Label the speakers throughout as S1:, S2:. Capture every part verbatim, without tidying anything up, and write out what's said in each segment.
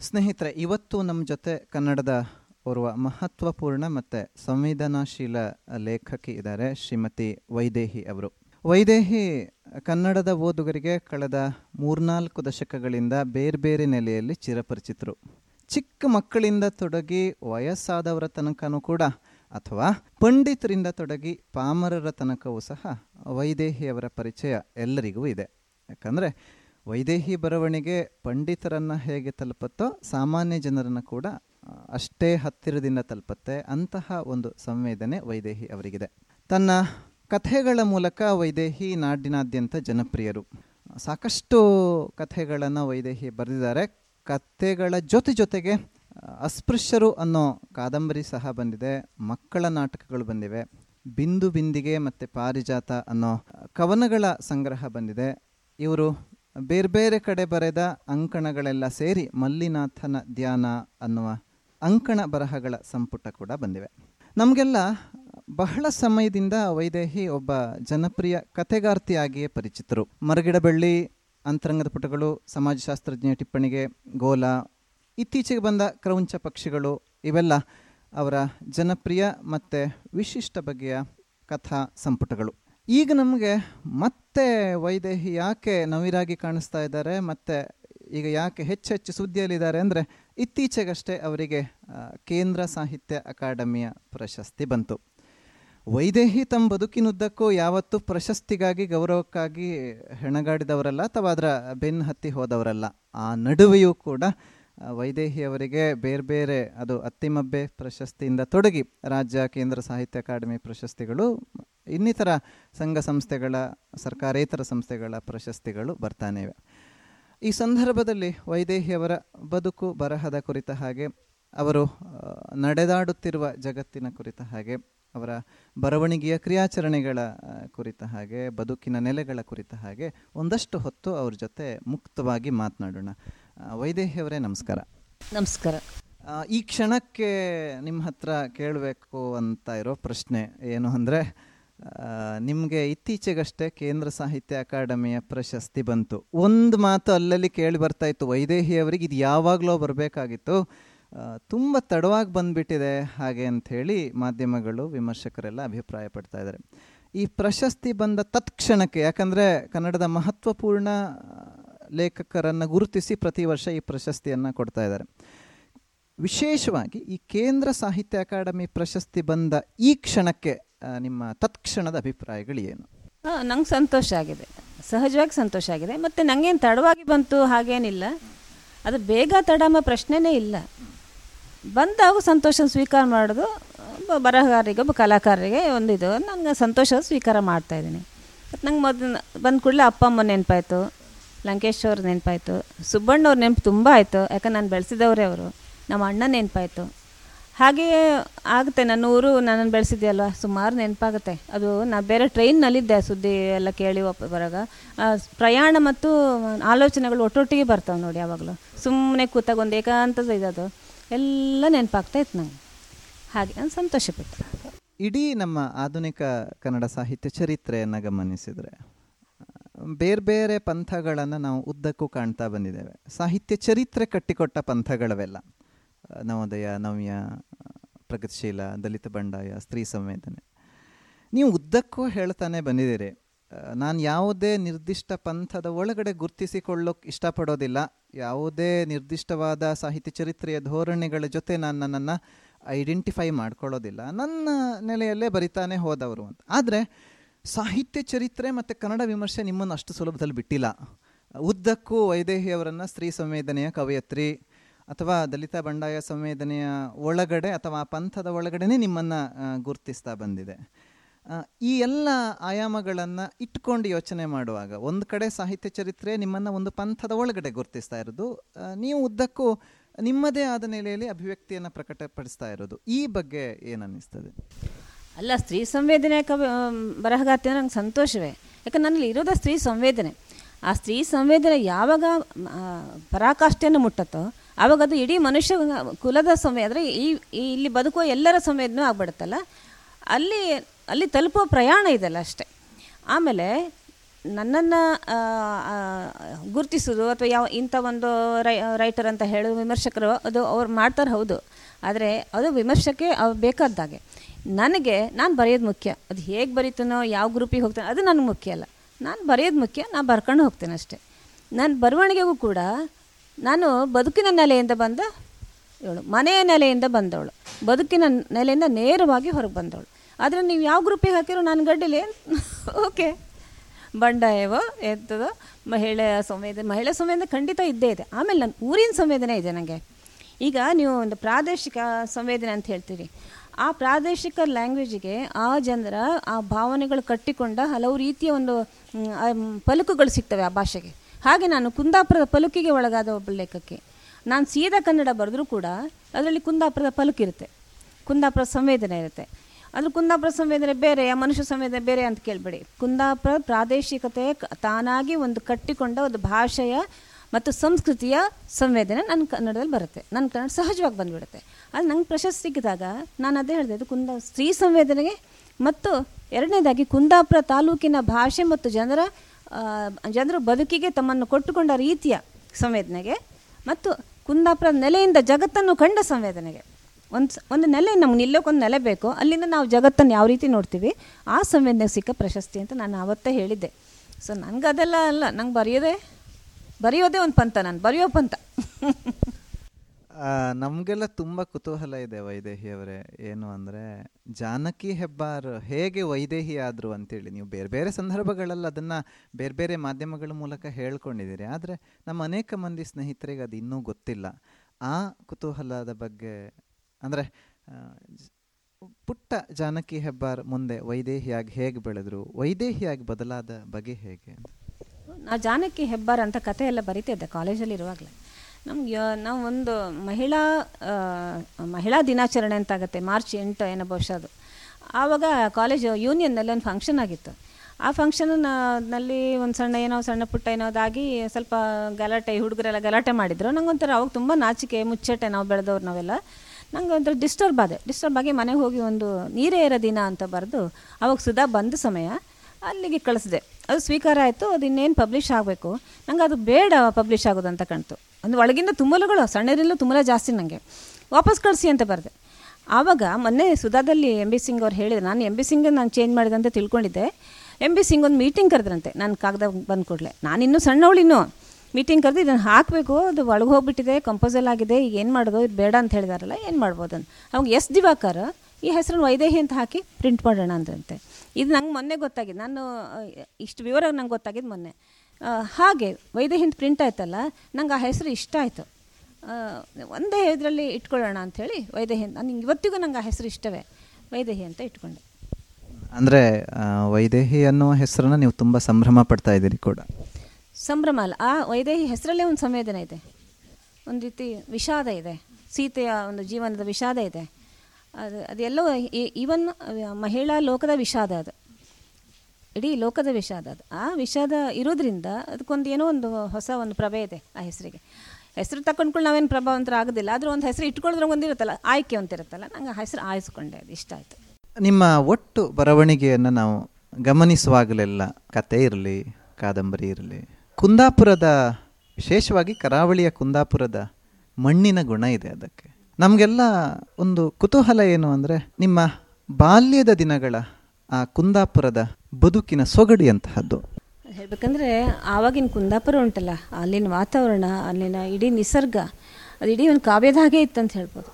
S1: ಸ್ನೇಹಿತರೆ, ಇವತ್ತು ನಮ್ಮ ಜೊತೆ ಕನ್ನಡದ ಓರ್ವ ಮಹತ್ವಪೂರ್ಣ ಮತ್ತು ಸಂವೇದನಾಶೀಲ ಲೇಖಕಿ ಇದ್ದಾರೆ, ಶ್ರೀಮತಿ ವೈದೇಹಿ ಅವರು. ವೈದೇಹಿ ಕನ್ನಡದ ಓದುಗರಿಗೆ ಕಳೆದ ಮೂರ್ನಾಲ್ಕು ದಶಕಗಳಿಂದ ಬೇರೆ ಬೇರೆ ನೆಲೆಯಲ್ಲಿ ಚಿರಪರಿಚಿತರು. ಚಿಕ್ಕ ಮಕ್ಕಳಿಂದ ತೊಡಗಿ ವಯಸ್ಸಾದವರ ತನಕನೂ ಕೂಡ, ಅಥವಾ ಪಂಡಿತರಿಂದ ತೊಡಗಿ ಪಾಮರರ ತನಕವೂ ಸಹ ವೈದೇಹಿಯವರ ಪರಿಚಯ ಎಲ್ಲರಿಗೂ ಇದೆ. ಯಾಕಂದರೆ ವೈದೇಹಿ ಬರವಣಿಗೆ ಪಂಡಿತರನ್ನು ಹೇಗೆ ತಲುಪುತ್ತೋ ಸಾಮಾನ್ಯ ಜನರನ್ನು ಕೂಡ ಅಷ್ಟೇ ಹತ್ತಿರದಿಂದ ತಲುಪುತ್ತೆ. ಅಂತಹ ಒಂದು ಸಂವೇದನೆ ವೈದೇಹಿ ಅವರಿಗಿದೆ. ತನ್ನ ಕಥೆಗಳ ಮೂಲಕ ವೈದೇಹಿ ನಾಡಿನಾದ್ಯಂತ ಜನಪ್ರಿಯರು. ಸಾಕಷ್ಟು ಕಥೆಗಳನ್ನು ವೈದೇಹಿ ಬರೆದಿದ್ದಾರೆ. ಕಥೆಗಳ ಜೊತೆ ಜೊತೆಗೆ ಅಸ್ಪೃಶ್ಯರು ಅನ್ನೋ ಕಾದಂಬರಿ ಸಹ ಬಂದಿದೆ, ಮಕ್ಕಳ ನಾಟಕಗಳು ಬಂದಿವೆ, ಬಿಂದು ಬಿಂದಿಗೆ ಮತ್ತು ಪಾರಿಜಾತ ಅನ್ನೋ ಕವನಗಳ ಸಂಗ್ರಹ ಬಂದಿದೆ. ಇವರು ಬೇರೆ ಬೇರೆ ಕಡೆ ಬರೆದ ಅಂಕಣಗಳೆಲ್ಲ ಸೇರಿ ಮಲ್ಲಿನಾಥನ ಧ್ಯಾನ ಅನ್ನುವ ಅಂಕಣ ಬರಹಗಳ ಸಂಪುಟ ಕೂಡ ಬಂದಿವೆ. ನಮಗೆಲ್ಲ ಬಹಳ ಸಮಯದಿಂದ ವೈದೇಹಿ ಒಬ್ಬ ಜನಪ್ರಿಯ ಕಥೆಗಾರ್ತಿಯಾಗಿಯೇ ಪರಿಚಿತರು. ಮರಗಿಡ ಬಳ್ಳಿ, ಅಂತರಂಗದ ಪುಟಗಳು, ಸಮಾಜಶಾಸ್ತ್ರಜ್ಞ ಟಿಪ್ಪಣಿಗೆ, ಗೋಲ, ಇತ್ತೀಚೆಗೆ ಬಂದ ಕ್ರೌಂಚ ಪಕ್ಷಿಗಳು, ಇವೆಲ್ಲ ಅವರ ಜನಪ್ರಿಯ ಮತ್ತು ವಿಶಿಷ್ಟ ಬಗೆಯ ಕಥಾ ಸಂಪುಟಗಳು. ಈಗ ನಮಗೆ ಮತ್ತೆ ವೈದೇಹಿ ಯಾಕೆ ನವಿರಾಗಿ ಕಾಣಿಸ್ತಾ ಇದ್ದಾರೆ ಮತ್ತು ಈಗ ಯಾಕೆ ಹೆಚ್ಚು ಹೆಚ್ಚು ಸುದ್ದಿಯಲ್ಲಿದ್ದಾರೆ ಅಂದರೆ, ಇತ್ತೀಚೆಗಷ್ಟೇ ಅವರಿಗೆ ಕೇಂದ್ರ ಸಾಹಿತ್ಯ ಅಕಾಡೆಮಿಯ ಪ್ರಶಸ್ತಿ ಬಂತು. ವೈದೇಹಿ ತಮ್ಮ ಬದುಕಿನುದ್ದಕ್ಕೂ ಯಾವತ್ತೂ ಪ್ರಶಸ್ತಿಗಾಗಿ ಗೌರವಕ್ಕಾಗಿ ಹೆಣಗಾಡಿದವರಲ್ಲ, ಅಥವಾ ಅದರ ಬೆನ್ನು ಹತ್ತಿ ಹೋದವರಲ್ಲ. ಆ ನಡುವೆಯೂ ಕೂಡ ವೈದೇಹಿಯವರಿಗೆ ಬೇರೆ ಬೇರೆ, ಅದು ಅತ್ತಿಮಬ್ಬೆ ಪ್ರಶಸ್ತಿಯಿಂದ ತೊಡಗಿ ರಾಜ್ಯ ಕೇಂದ್ರ ಸಾಹಿತ್ಯ ಅಕಾಡೆಮಿ ಪ್ರಶಸ್ತಿಗಳು, ಇನ್ನಿತರ ಸಂಘ ಸಂಸ್ಥೆಗಳ, ಸರ್ಕಾರೇತರ ಸಂಸ್ಥೆಗಳ ಪ್ರಶಸ್ತಿಗಳು ಬರ್ತಾನೆ ಇವೆ. ಈ ಸಂದರ್ಭದಲ್ಲಿ ವೈದೇಹಿಯವರ ಬದುಕು ಬರಹದ ಕುರಿತ ಹಾಗೆ, ಅವರು ನಡೆದಾಡುತ್ತಿರುವ ಜಗತ್ತಿನ ಕುರಿತ ಹಾಗೆ, ಅವರ ಬರವಣಿಗೆಯ ಕ್ರಿಯಾಚರಣೆಗಳ ಕುರಿತ ಹಾಗೆ, ಬದುಕಿನ ನೆಲೆಗಳ ಕುರಿತ ಹಾಗೆ ಒಂದಷ್ಟು ಹೊತ್ತು ಅವ್ರ ಜೊತೆ ಮುಕ್ತವಾಗಿ ಮಾತನಾಡೋಣ. ವೈದೇಹಿಯವರೇ, ನಮಸ್ಕಾರ.
S2: ನಮಸ್ಕಾರ.
S1: ಈ ಕ್ಷಣಕ್ಕೆ ನಿಮ್ಮ ಹತ್ರ ಕೇಳಬೇಕು ಅಂತ ಇರೋ ಪ್ರಶ್ನೆ ಏನು ಅಂದರೆ, ನಿಮಗೆ ಇತ್ತೀಚೆಗಷ್ಟೇ ಕೇಂದ್ರ ಸಾಹಿತ್ಯ ಅಕಾಡೆಮಿಯ ಪ್ರಶಸ್ತಿ ಬಂತು. ಒಂದು ಮಾತು ಅಲ್ಲಲ್ಲಿ ಕೇಳಿ ಬರ್ತಾ ಇತ್ತು, ವೈದೇಹಿಯವರಿಗೆ ಇದು ಯಾವಾಗಲೂ ಬರಬೇಕಾಗಿತ್ತು, ತುಂಬ ತಡವಾಗಿ ಬಂದುಬಿಟ್ಟಿದೆ ಹಾಗೆ ಅಂಥೇಳಿ ಮಾಧ್ಯಮಗಳು, ವಿಮರ್ಶಕರೆಲ್ಲ ಅಭಿಪ್ರಾಯ ಪಡ್ತಾ ಇದ್ದಾರೆ. ಈ ಪ್ರಶಸ್ತಿ ಬಂದ ತತ್ಕ್ಷಣಕ್ಕೆ, ಯಾಕಂದರೆ ಕನ್ನಡದ ಮಹತ್ವಪೂರ್ಣ ಲೇಖಕರನ್ನು ಗುರುತಿಸಿ ಪ್ರತಿ ವರ್ಷ ಈ ಪ್ರಶಸ್ತಿಯನ್ನು ಕೊಡ್ತಾ ಇದ್ದಾರೆ. ವಿಶೇಷವಾಗಿ ಈ ಕೇಂದ್ರ ಸಾಹಿತ್ಯ ಅಕಾಡೆಮಿ ಪ್ರಶಸ್ತಿ ಬಂದ ಈ ಕ್ಷಣಕ್ಕೆ ನಿಮ್ಮ ತತ್ಕ್ಷಣದ ಅಭಿಪ್ರಾಯಗಳು ಏನು?
S2: ನಂಗೆ ಸಂತೋಷ ಆಗಿದೆ, ಸಹಜವಾಗಿ ಸಂತೋಷ ಆಗಿದೆ. ಮತ್ತು ನನಗೇನು ತಡವಾಗಿ ಬಂತು ಹಾಗೇನಿಲ್ಲ, ಅದು ಬೇಗ ತಡಮ ಪ್ರಶ್ನೆನೇ ಇಲ್ಲ. ಬಂದಾಗ ಸಂತೋಷ ಸ್ವೀಕಾರ ಮಾಡೋದು ಬರಹಗಾರರಿಗೆ, ಒಬ್ಬ ಕಲಾಕಾರರಿಗೆ ಒಂದು ಇದು. ನನಗೆ ಸಂತೋಷ ಸ್ವೀಕಾರ ಮಾಡ್ತಾಯಿದ್ದೀನಿ. ಮತ್ತು ನಂಗೆ ಮೊದಲು ಬಂದ ಕೂಡಲೇ ಅಪ್ಪ ಅಮ್ಮ ನೆನಪಾಯಿತು, ಲಂಕೇಶ್ ಅವ್ರ ನೆನಪಾಯಿತು, ಸುಬ್ಬಣ್ಣವ್ರ ನೆನಪು ತುಂಬ ಆಯಿತು, ಯಾಕಂದ್ರೆ ನಾನು ಬೆಳೆಸಿದವರೇ ಅವರು. ನಮ್ಮ ಅಣ್ಣ ನೆನಪಾಯಿತು. ಹಾಗೆಯೇ ಆಗುತ್ತೆ, ನನ್ನ ಊರು ನನ್ನನ್ನು ಬೆಳೆಸಿದೆಯಲ್ವ, ಸುಮಾರು ನೆನಪಾಗುತ್ತೆ. ಅದು ನಾನು ಬೇರೆ ಟ್ರೈನ್ನಲ್ಲಿದ್ದೆ, ಸುದ್ದಿ ಎಲ್ಲ ಕೇಳಿ ಬರಾಗ ಪ್ರಯಾಣ ಮತ್ತು ಆಲೋಚನೆಗಳು ಒಟ್ಟೊಟ್ಟಿಗೆ ಬರ್ತಾವೆ ನೋಡಿ. ಯಾವಾಗಲೂ ಸುಮ್ಮನೆ ಕೂತಾಗ ಒಂದು ಏಕಾಂತದ ಇದದು ಎಲ್ಲ ನೆನಪಾಗ್ತಾ ಇತ್ತು ನಂಗೆ. ಹಾಗೆ ನಾನು ಸಂತೋಷಪಟ್ಟೆ.
S1: ಇಡೀ ನಮ್ಮ ಆಧುನಿಕ ಕನ್ನಡ ಸಾಹಿತ್ಯ ಚರಿತ್ರೆಯನ್ನು ಗಮನಿಸಿದರೆ ಬೇರೆ ಬೇರೆ ಪಂಥಗಳನ್ನು ನಾವು ಉದ್ದಕ್ಕೂ ಕಾಣ್ತಾ ಬಂದಿದ್ದೇವೆ. ಸಾಹಿತ್ಯ ಚರಿತ್ರೆ ಕಟ್ಟಿಕೊಟ್ಟ ಪಂಥಗಳವೆಲ್ಲ ನವೋದಯ, ನವ್ಯ, ಪ್ರಗತಿಶೀಲ, ದಲಿತ ಬಂಡಾಯ, ಸ್ತ್ರೀ ಸಂವೇದನೆ. ನೀವು ಉದ್ದಕ್ಕೂ ಹೇಳ್ತಾನೆ ಬಂದಿದ್ದೀರಿ, ನಾನು ಯಾವುದೇ ನಿರ್ದಿಷ್ಟ ಪಂಥದ ಒಳಗಡೆ ಗುರುತಿಸಿಕೊಳ್ಳೋಕೆ ಇಷ್ಟಪಡೋದಿಲ್ಲ, ಯಾವುದೇ ನಿರ್ದಿಷ್ಟವಾದ ಸಾಹಿತ್ಯ ಚರಿತ್ರೆಯ ಧೋರಣೆಗಳ ಜೊತೆ ನಾನು ನನ್ನನ್ನು ಐಡೆಂಟಿಫೈ ಮಾಡ್ಕೊಳ್ಳೋದಿಲ್ಲ, ನನ್ನ ನೆಲೆಯಲ್ಲೇ ಬರಿತಾನೆ ಹೋದವರು ಅಂತ. ಆದರೆ ಸಾಹಿತ್ಯ ಚರಿತ್ರೆ ಮತ್ತು ಕನ್ನಡ ವಿಮರ್ಶೆ ನಿಮ್ಮನ್ನು ಅಷ್ಟು ಸುಲಭದಲ್ಲಿ ಬಿಟ್ಟಿಲ್ಲ. ಉದ್ದಕ್ಕೂ ವೈದೇಹಿಯವರನ್ನು ಸ್ತ್ರೀ ಸಂವೇದನೆಯ ಕವಯತ್ರಿ ಅಥವಾ ದಲಿತ ಬಂಡಾಯ ಸಂವೇದನೆಯ ಒಳಗಡೆ ಅಥವಾ ಆ ಪಂಥದ ಒಳಗಡೆ ನಿಮ್ಮನ್ನು ಗುರುತಿಸ್ತಾ ಬಂದಿದೆ. ಈ ಎಲ್ಲ ಆಯಾಮಗಳನ್ನು ಇಟ್ಕೊಂಡು ಯೋಚನೆ ಮಾಡುವಾಗ ಒಂದು ಕಡೆ ಸಾಹಿತ್ಯ ಚರಿತ್ರೆ ನಿಮ್ಮನ್ನು ಒಂದು ಪಂಥದ ಒಳಗಡೆ ಗುರುತಿಸ್ತಾ ಇರೋದು, ನೀವು ಉದ್ದಕ್ಕೂ ನಿಮ್ಮದೇ ಆದ ನೆಲೆಯಲ್ಲಿ ಅಭಿವ್ಯಕ್ತಿಯನ್ನು ಪ್ರಕಟಪಡಿಸ್ತಾ ಇರೋದು, ಈ ಬಗ್ಗೆ ಏನನ್ನಿಸ್ತದೆ?
S2: ಅಲ್ಲ, ಸ್ತ್ರೀ ಸಂವೇದನೆ ಕವಿ ಬರಹಗಾರ್ತಿ ನಂಗೆ ಸಂತೋಷವೇ. ಯಾಕಂದ್ರೆ ನನ್ನಲ್ಲಿ ಇರೋದ ಸ್ತ್ರೀ ಸಂವೇದನೆ. ಆ ಸ್ತ್ರೀ ಸಂವೇದನೆ ಯಾವಾಗ ಪರಾಕಾಷ್ಠೆಯನ್ನು ಮುಟ್ಟತ್ತೋ ಆವಾಗ ಅದು ಇಡೀ ಮನುಷ್ಯ ಕುಲದ ಸಂವೇದನೆ, ಅಂದರೆ ಈ ಇಲ್ಲಿ ಬದುಕುವ ಎಲ್ಲರ ಸಂವೇದನೆ ಆಗ್ಬಿಡುತ್ತಲ್ಲ, ಅಲ್ಲಿ ಅಲ್ಲಿ ತಲುಪುವ ಪ್ರಯಾಣ ಇದೆಲ್ಲ ಅಷ್ಟೆ. ಆಮೇಲೆ ನನ್ನನ್ನು ಗುರುತಿಸೋದು ಅಥವಾ ಯಾವ ಇಂಥ ಒಂದು ರೈ ರೈಟರ್ ಅಂತ ಹೇಳೋದು ವಿಮರ್ಶಕರು ಅದು ಅವ್ರು ಮಾಡ್ತಾರೆ, ಹೌದು. ಆದರೆ ಅದು ವಿಮರ್ಶಕ್ಕೆ ಅವ್ರು ಬೇಕಾದಾಗೆ. ನನಗೆ ನಾನು ಬರೆಯೋದು ಮುಖ್ಯ. ಅದು ಹೇಗೆ ಬರೀತಾನೋ, ಯಾವ ಗ್ರೂಪಿಗೆ ಹೋಗ್ತಾನೋ ಅದು ನನಗೆ ಮುಖ್ಯ ಅಲ್ಲ. ನಾನು ಬರೆಯೋದು ಮುಖ್ಯ, ನಾನು ಬರ್ಕೊಂಡು ಹೋಗ್ತೇನೆ ಅಷ್ಟೇ. ನನ್ನ ಬರವಣಿಗೆಗೂ ಕೂಡ ನಾನು ಬದುಕಿನ ನೆಲೆಯಿಂದ ಬಂದ ಇವಳು, ಮನೆಯ ನೆಲೆಯಿಂದ ಬಂದವಳು, ಬದುಕಿನ ನೆಲೆಯಿಂದ ನೇರವಾಗಿ ಹೊರಗೆ ಬಂದವಳು. ಆದರೆ ನೀವು ಯಾವ ಗ್ರೂಪಿಗೆ ಹಾಕಿರೋ ನಾನು ಗಡ್ಡಿಲಿ ಓಕೆ ಬಂಡಾಯವೋ ಎತ್ತದೋ ಮಹಿಳೆಯ ಸಂವೇದನೆ, ಮಹಿಳಾ ಸಂವೇದನೆ ಖಂಡಿತ ಇದ್ದೇ ಇದೆ. ಆಮೇಲೆ ನನ್ನ ಊರಿನ ಸಂವೇದನೆ ಇದೆ ನನಗೆ. ಈಗ ನೀವು ಒಂದು ಪ್ರಾದೇಶಿಕ ಸಂವೇದನೆ ಅಂತ ಹೇಳ್ತೀವಿ, ಆ ಪ್ರಾದೇಶಿಕ ಲ್ಯಾಂಗ್ವೇಜಿಗೆ ಆ ಜನರ ಆ ಭಾವನೆಗಳು ಕಟ್ಟಿಕೊಂಡ ಹಲವು ರೀತಿಯ ಒಂದು ಪಲುಕುಗಳು ಸಿಗ್ತವೆ ಆ ಭಾಷೆಗೆ. ಹಾಗೆ ನಾನು ಕುಂದಾಪುರದ ಪಲುಕಿಗೆ ಒಳಗಾದ ಒಬ್ಬ ಲೇಖಕಿ. ನಾನು ಸೀದಾ ಕನ್ನಡ ಬರೆದ್ರೂ ಕೂಡ ಅದರಲ್ಲಿ ಕುಂದಾಪುರದ ಪಲುಕಿರುತ್ತೆ, ಕುಂದಾಪುರ ಸಂವೇದನೆ ಇರುತ್ತೆ. ಅದ್ರ ಕುಂದಾಪುರ ಸಂವೇದನೆ ಬೇರೆ, ಮನುಷ್ಯ ಸಂವೇದನೆ ಬೇರೆ ಅಂತ ಕೇಳಬೇಡಿ. ಕುಂದಾಪುರ ಪ್ರಾದೇಶಿಕತೆ ತಾನಾಗಿ ಒಂದು ಕಟ್ಟಿಕೊಂಡ ಒಂದು ಭಾಷೆಯ ಮತ್ತು ಸಂಸ್ಕೃತಿಯ ಸಂವೇದನೆ ನನ್ನ ಕನ್ನಡದಲ್ಲಿ ಬರುತ್ತೆ. ನನ್ನ ಕನ್ನಡ ಸಹಜವಾಗಿ ಬಂದುಬಿಡುತ್ತೆ. ಅದು ನಂಗೆ ಪ್ರಶಸ್ತಿ ಸಿಕ್ಕಿದಾಗ ನಾನು ಅದೇ ಹೇಳಿದೆ, ಅದು ಕುಂದ ಸ್ತ್ರೀ ಸಂವೇದನೆಗೆ ಮತ್ತು ಎರಡನೇದಾಗಿ ಕುಂದಾಪುರ ತಾಲೂಕಿನ ಭಾಷೆ ಮತ್ತು ಜನರ ಜನರು ಬದುಕಿಗೆ ತಮ್ಮನ್ನು ಕೊಟ್ಟುಕೊಂಡ ರೀತಿಯ ಸಂವೇದನೆಗೆ ಮತ್ತು ಕುಂದಾಪುರ ನೆಲೆಯಿಂದ ಜಗತ್ತನ್ನು ಕಂಡ ಸಂವೇದನೆಗೆ. ಒಂದು ಒಂದು ನೆಲೆ ನಮ್ಗೆ ನಿಲ್ಲೋಕೊಂದು ನೆಲೆ ಬೇಕು, ಅಲ್ಲಿಂದ ನಾವು ಜಗತ್ತನ್ನು ಯಾವ ರೀತಿ ನೋಡ್ತೀವಿ ಆ ಸಂವೇದನೆಗೆ ಸಿಕ್ಕ ಪ್ರಶಸ್ತಿ ಅಂತ ನಾನು ಆವತ್ತೇ ಹೇಳಿದ್ದೆ. ಸೊ ನನಗೆ ಅದೆಲ್ಲ ಅಲ್ಲ, ನಂಗೆ ಬರೆಯೋದೇ ಬರೆಯೋದೇ ಒಂದು ಪಂಥ, ನಾನು ಬರೆಯೋ ಪಂಥ.
S1: ನಮಗೆಲ್ಲ ತುಂಬ ಕುತೂಹಲ ಇದೆ ವೈದೇಹಿ ಅವರೇ. ಏನು ಅಂದರೆ ಜಾನಕಿ ಹೆಬ್ಬಾರ್ ಹೇಗೆ ವೈದೇಹಿ ಆದರು ಅಂತೇಳಿ ನೀವು ಬೇರೆ ಬೇರೆ ಸಂದರ್ಭಗಳಲ್ಲಿ ಅದನ್ನು ಬೇರೆ ಬೇರೆ ಮಾಧ್ಯಮಗಳ ಮೂಲಕ ಹೇಳ್ಕೊಂಡಿದ್ದೀರಿ. ಆದರೆ ನಮ್ಮ ಅನೇಕ ಮಂದಿ ಸ್ನೇಹಿತರಿಗೆ ಅದು ಇನ್ನೂ ಗೊತ್ತಿಲ್ಲ. ಆ ಕುತೂಹಲದ ಬಗ್ಗೆ ಅಂದರೆ ಪುಟ್ಟ ಜಾನಕಿ ಹೆಬ್ಬಾರ್ ಮುಂದೆ ವೈದೇಹಿಯಾಗಿ ಹೇಗೆ ಬೆಳೆದ್ರು, ವೈದೇಹಿಯಾಗಿ ಬದಲಾದ ಬಗೆ ಹೇಗೆ?
S2: ನಾ ಜಾನಕಿ ಹೆಬ್ಬಾರ್ ಅಂತ ಕತೆ ಎಲ್ಲ ಬರಿತಿದ್ದೆ ಕಾಲೇಜಲ್ಲಿ ಇರುವಾಗಲೇ. ನಮ್ಗೆ ನಾವು ಒಂದು ಮಹಿಳಾ ಮಹಿಳಾ ದಿನಾಚರಣೆ ಅಂತ ಆಗುತ್ತೆ, ಮಾರ್ಚ್ ಎಂಟು ಏನೋ ಬಹುಶಃ ಅದು. ಆವಾಗ ಕಾಲೇಜ್ ಯೂನಿಯನ್ನಲ್ಲಿ ಒಂದು ಫಂಕ್ಷನ್ ಆಗಿತ್ತು. ಆ ಫಂಕ್ಷನಲ್ಲಿ ಒಂದು ಸಣ್ಣ ಏನೋ ಸಣ್ಣ ಪುಟ್ಟ ಏನೋದಾಗಿ ಸ್ವಲ್ಪ ಗಲಾಟೆ, ಹುಡುಗರೆಲ್ಲ ಗಲಾಟೆ ಮಾಡಿದರು. ನಂಗೊಂಥರ ಅವಾಗ ತುಂಬ ನಾಚಿಕೆ ಮುಚ್ಚಟೆ, ನಾವು ಬೆಳೆದವ್ರು ನಾವೆಲ್ಲ. ನಂಗೆ ಒಂಥರ ಡಿಸ್ಟರ್ಬ್ ಆದೆ. ಡಿಸ್ಟರ್ಬ್ ಆಗಿ ಮನೆಗೆ ಹೋಗಿ ಒಂದು ನೀರೇ ಇರೋ ದಿನ ಅಂತ ಬರೆದು ಅವಾಗ ಸುಧಾ ಬಂದ ಸಮಯ ಅಲ್ಲಿಗೆ ಕಳಿಸಿದೆ. ಅದು ಸ್ವೀಕಾರ ಆಯಿತು. ಅದು ಇನ್ನೇನು ಪಬ್ಲಿಷ್ ಆಗಬೇಕು, ನಂಗೆ ಅದು ಬೇಡ ಪಬ್ಲಿಷ್ ಆಗೋದು ಅಂತ ಕಾಣ್ತು. ಒಂದು ಒಳಗಿಂದ ತುಮಲುಗಳು, ಸಣ್ಣದ್ರಿಂದ ತುಮಲ ಜಾಸ್ತಿ, ನನಗೆ ವಾಪಸ್ ಕಳಿಸಿ ಅಂತ ಬರೆದೆ. ಆವಾಗ ಮೊನ್ನೆ ಸುಧಾದಲ್ಲಿ ಎಂ ಬಿ ಸಿಂಗ್ ಅವ್ರು ಹೇಳಿದ್ರು, ನಾನು ಎಂ ಬಿ ಸಿಂಗ್ ನಾನು ಚೇಂಜ್ ಮಾಡಿದೆ ಅಂತ ತಿಳ್ಕೊಂಡಿದ್ದೆ. ಎಂ ಬಿ ಸಿಂಗ್ ಒಂದು ಮೀಟಿಂಗ್ ಕರೆದ್ರಂತೆ ನಾನು ಕಾಗದ ಬಂದು ಕೂಡಲೇ. ನಾನಿನ್ನೂ ಸಣ್ಣವಳಿನ್ನೂ ಮೀಟಿಂಗ್ ಕರೆದು ಇದನ್ನು ಹಾಕಬೇಕು, ಅದು ಒಳಗೆ ಹೋಗ್ಬಿಟ್ಟಿದೆ, ಕಂಪೋಸಲ್ ಆಗಿದೆ, ಈಗ ಏನು ಮಾಡೋದು, ಇದು ಬೇಡ ಅಂತ ಹೇಳಿದಾರಲ್ಲ, ಏನು ಮಾಡ್ಬೋದು ಅಂತ. ಅವಾಗ ಎಸ್ ದಿವಾಕರ್ ಈ ಹೆಸರನ್ನು ವೈದೇಹಿ ಅಂತ ಹಾಕಿ ಪ್ರಿಂಟ್ ಮಾಡೋಣ ಅಂದ್ರಂತೆ. ಇದು ನಂಗೆ ಮೊನ್ನೆ ಗೊತ್ತಾಗಿದೆ, ನಾನು ಇಷ್ಟು ವಿವರ ನಂಗೆ ಗೊತ್ತಾಗಿದ್ದು ಮೊನ್ನೆ. ಹಾಗೆ ವೈದೇಹಿ ಅಂತ ಪ್ರಿಂಟ್ ಆಯ್ತಲ್ಲ, ನಂಗೆ ಆ ಹೆಸರು ಇಷ್ಟ ಆಯಿತು. ಒಂದೇ ಇದರಲ್ಲಿ ಇಟ್ಕೊಳ್ಳೋಣ ಅಂಥೇಳಿ ವೈದೇಹಿ ಅಂತ. ನನಗೆ ಇವತ್ತಿಗೂ ನಂಗೆ ಆ ಹೆಸರು ಇಷ್ಟವೇ, ವೈದೇಹಿ ಅಂತ ಇಟ್ಕೊಂಡೆ.
S1: ಅಂದರೆ ವೈದೇಹಿ ಅನ್ನುವ ಹೆಸರನ್ನು ನೀವು ತುಂಬ ಸಂಭ್ರಮ ಪಡ್ತಾ ಇದ್ದೀರಿ ಕೂಡ.
S2: ಸಂಭ್ರಮ ಅಲ್ಲ, ಆ ವೈದೇಹಿ ಹೆಸರಲ್ಲೇ ಒಂದು ಸಂವೇದನೆ ಇದೆ, ಒಂದು ರೀತಿ ವಿಷಾದ ಇದೆ, ಸೀತೆಯ ಒಂದು ಜೀವನದ ವಿಷಾದ ಇದೆ. ಅದು ಅದೆಲ್ಲೋ ಈವನ್ ಮಹಿಳಾ ಲೋಕದ ವಿಷಾದ, ಅದು ಇಡೀ ಲೋಕದ ವಿಷಾದ. ಅದು ಆ ವಿಷಾದ ಇರೋದ್ರಿಂದ ಅದಕ್ಕೊಂದು ಏನೋ ಒಂದು ಹೊಸ ಒಂದು ಪ್ರಭೆ ಇದೆ ಆ ಹೆಸರಿಗೆ. ಹೆಸರು ತಗೊಂಡ್ಕೊಂಡು ನಾವೇನು ಪ್ರಭಾವಂತರ ಆಗೋದಿಲ್ಲ, ಆದರೂ ಒಂದು ಹೆಸರು ಇಟ್ಕೊಳ್ಳೋದ್ರೆ ಒಂದಿರುತ್ತಲ್ಲ, ಆಯ್ಕೆ ಒಂದಿರುತ್ತಲ್ಲ, ನಂಗೆ ಆ ಹೆಸರು ಆಯ್ಸ್ಕೊಂಡೆ, ಅದು ಇಷ್ಟ ಆಯಿತು.
S1: ನಿಮ್ಮ ಒಟ್ಟು ಬರವಣಿಗೆಯನ್ನು ನಾವು ಗಮನಿಸುವಾಗಲೆಲ್ಲ ಕತೆ ಇರಲಿ, ಕಾದಂಬರಿ ಇರಲಿ, ಕುಂದಾಪುರದ ವಿಶೇಷವಾಗಿ ಕರಾವಳಿಯ ಕುಂದಾಪುರದ ಮಣ್ಣಿನ ಗುಣ ಇದೆ. ಅದಕ್ಕೆ ನಮಗೆಲ್ಲ ಒಂದು ಕುತೂಹಲ ಏನು ಅಂದರೆ ನಿಮ್ಮ ಬಾಲ್ಯದ ದಿನಗಳ ಆ ಕುಂದಾಪುರದ ಬದುಕಿನ ಸೊಗಡಿ ಅಂತಹದ್ದು
S2: ಹೇಳಬೇಕಂದ್ರೆ, ಆವಾಗಿನ ಕುಂದಾಪುರ ಉಂಟಲ್ಲ, ಅಲ್ಲಿನ ವಾತಾವರಣ, ಅಲ್ಲಿನ ಇಡೀ ನಿಸರ್ಗ, ಅದು ಇಡೀ ಒಂದು ಕಾವ್ಯದ ಹಾಗೆ ಇತ್ತಂತ ಹೇಳ್ಬೋದು.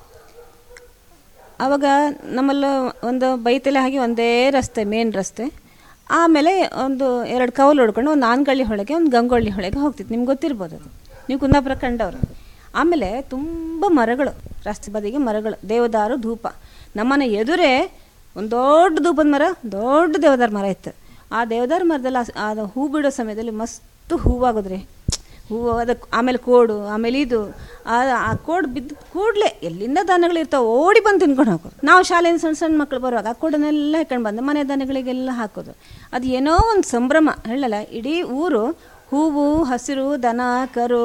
S2: ಆವಾಗ ನಮ್ಮಲ್ಲ ಒಂದು ಬೈತಲೆ ಹಾಗೆ ಒಂದೇ ರಸ್ತೆ, ಮೇನ್ ರಸ್ತೆ, ಆಮೇಲೆ ಒಂದು ಎರಡು ಕವಲು ಹೊಡ್ಕೊಂಡು ಒಂದು ಆನ್ಗಳ್ಳಿ ಹೊಳೆಗೆ ಒಂದು ಗಂಗೊಳ್ಳಿ ಹೊಳೆಗೆ ಹೋಗ್ತಿತ್ತು. ನಿಮ್ಗೆ ಗೊತ್ತಿರ್ಬೋದು, ಅದು ನೀವು ಕುಂದಾಪುರ ಕಂಡವರು. ಆಮೇಲೆ ತುಂಬ ಮರಗಳು, ರಸ್ತೆ ಬದಿಗೆ ಮರಗಳು, ದೇವದಾರು ಧೂಪ. ನಮ್ಮನೆ ಎದುರೇ ಒಂದು ದೊಡ್ಡ ಧೂಪದ ಮರ, ದೊಡ್ಡ ದೇವದಾರು ಮರ ಇತ್ತು. ಆ ದೇವದಾರು ಮರದಲ್ಲಿ ಅದು ಹೂ ಬಿಡೋ ಸಮಯದಲ್ಲಿ ಮಸ್ತು ಹೂವಾಗೋದ್ರಿ, ಹೂವು. ಅದಕ್ಕೆ ಆಮೇಲೆ ಕೋಡು, ಆಮೇಲೆ ಇದು ಆ ಕೋಡು ಬಿದ್ದು ಕೂಡಲೇ ಎಲ್ಲಿಂದ ದನಗಳಿರ್ತಾವೆ ಓಡಿ ಬಂದು ತಿನ್ಕೊಂಡು ಹಾಕೋದು. ನಾವು ಶಾಲೆಯಿಂದ ಸಣ್ಣ ಸಣ್ಣ ಮಕ್ಕಳು ಬರುವಾಗ ಆ ಕೋಡನ್ನೆಲ್ಲ ಹಾಕೊಂಡು ಬಂದು ಮನೆ ದನಗಳಿಗೆಲ್ಲ ಹಾಕೋದು. ಅದು ಏನೋ ಒಂದು ಸಂಭ್ರಮ ಹೇಳಲ್ಲ. ಇಡೀ ಊರು ಹೂವು, ಹಸಿರು, ದನ, ಕರು,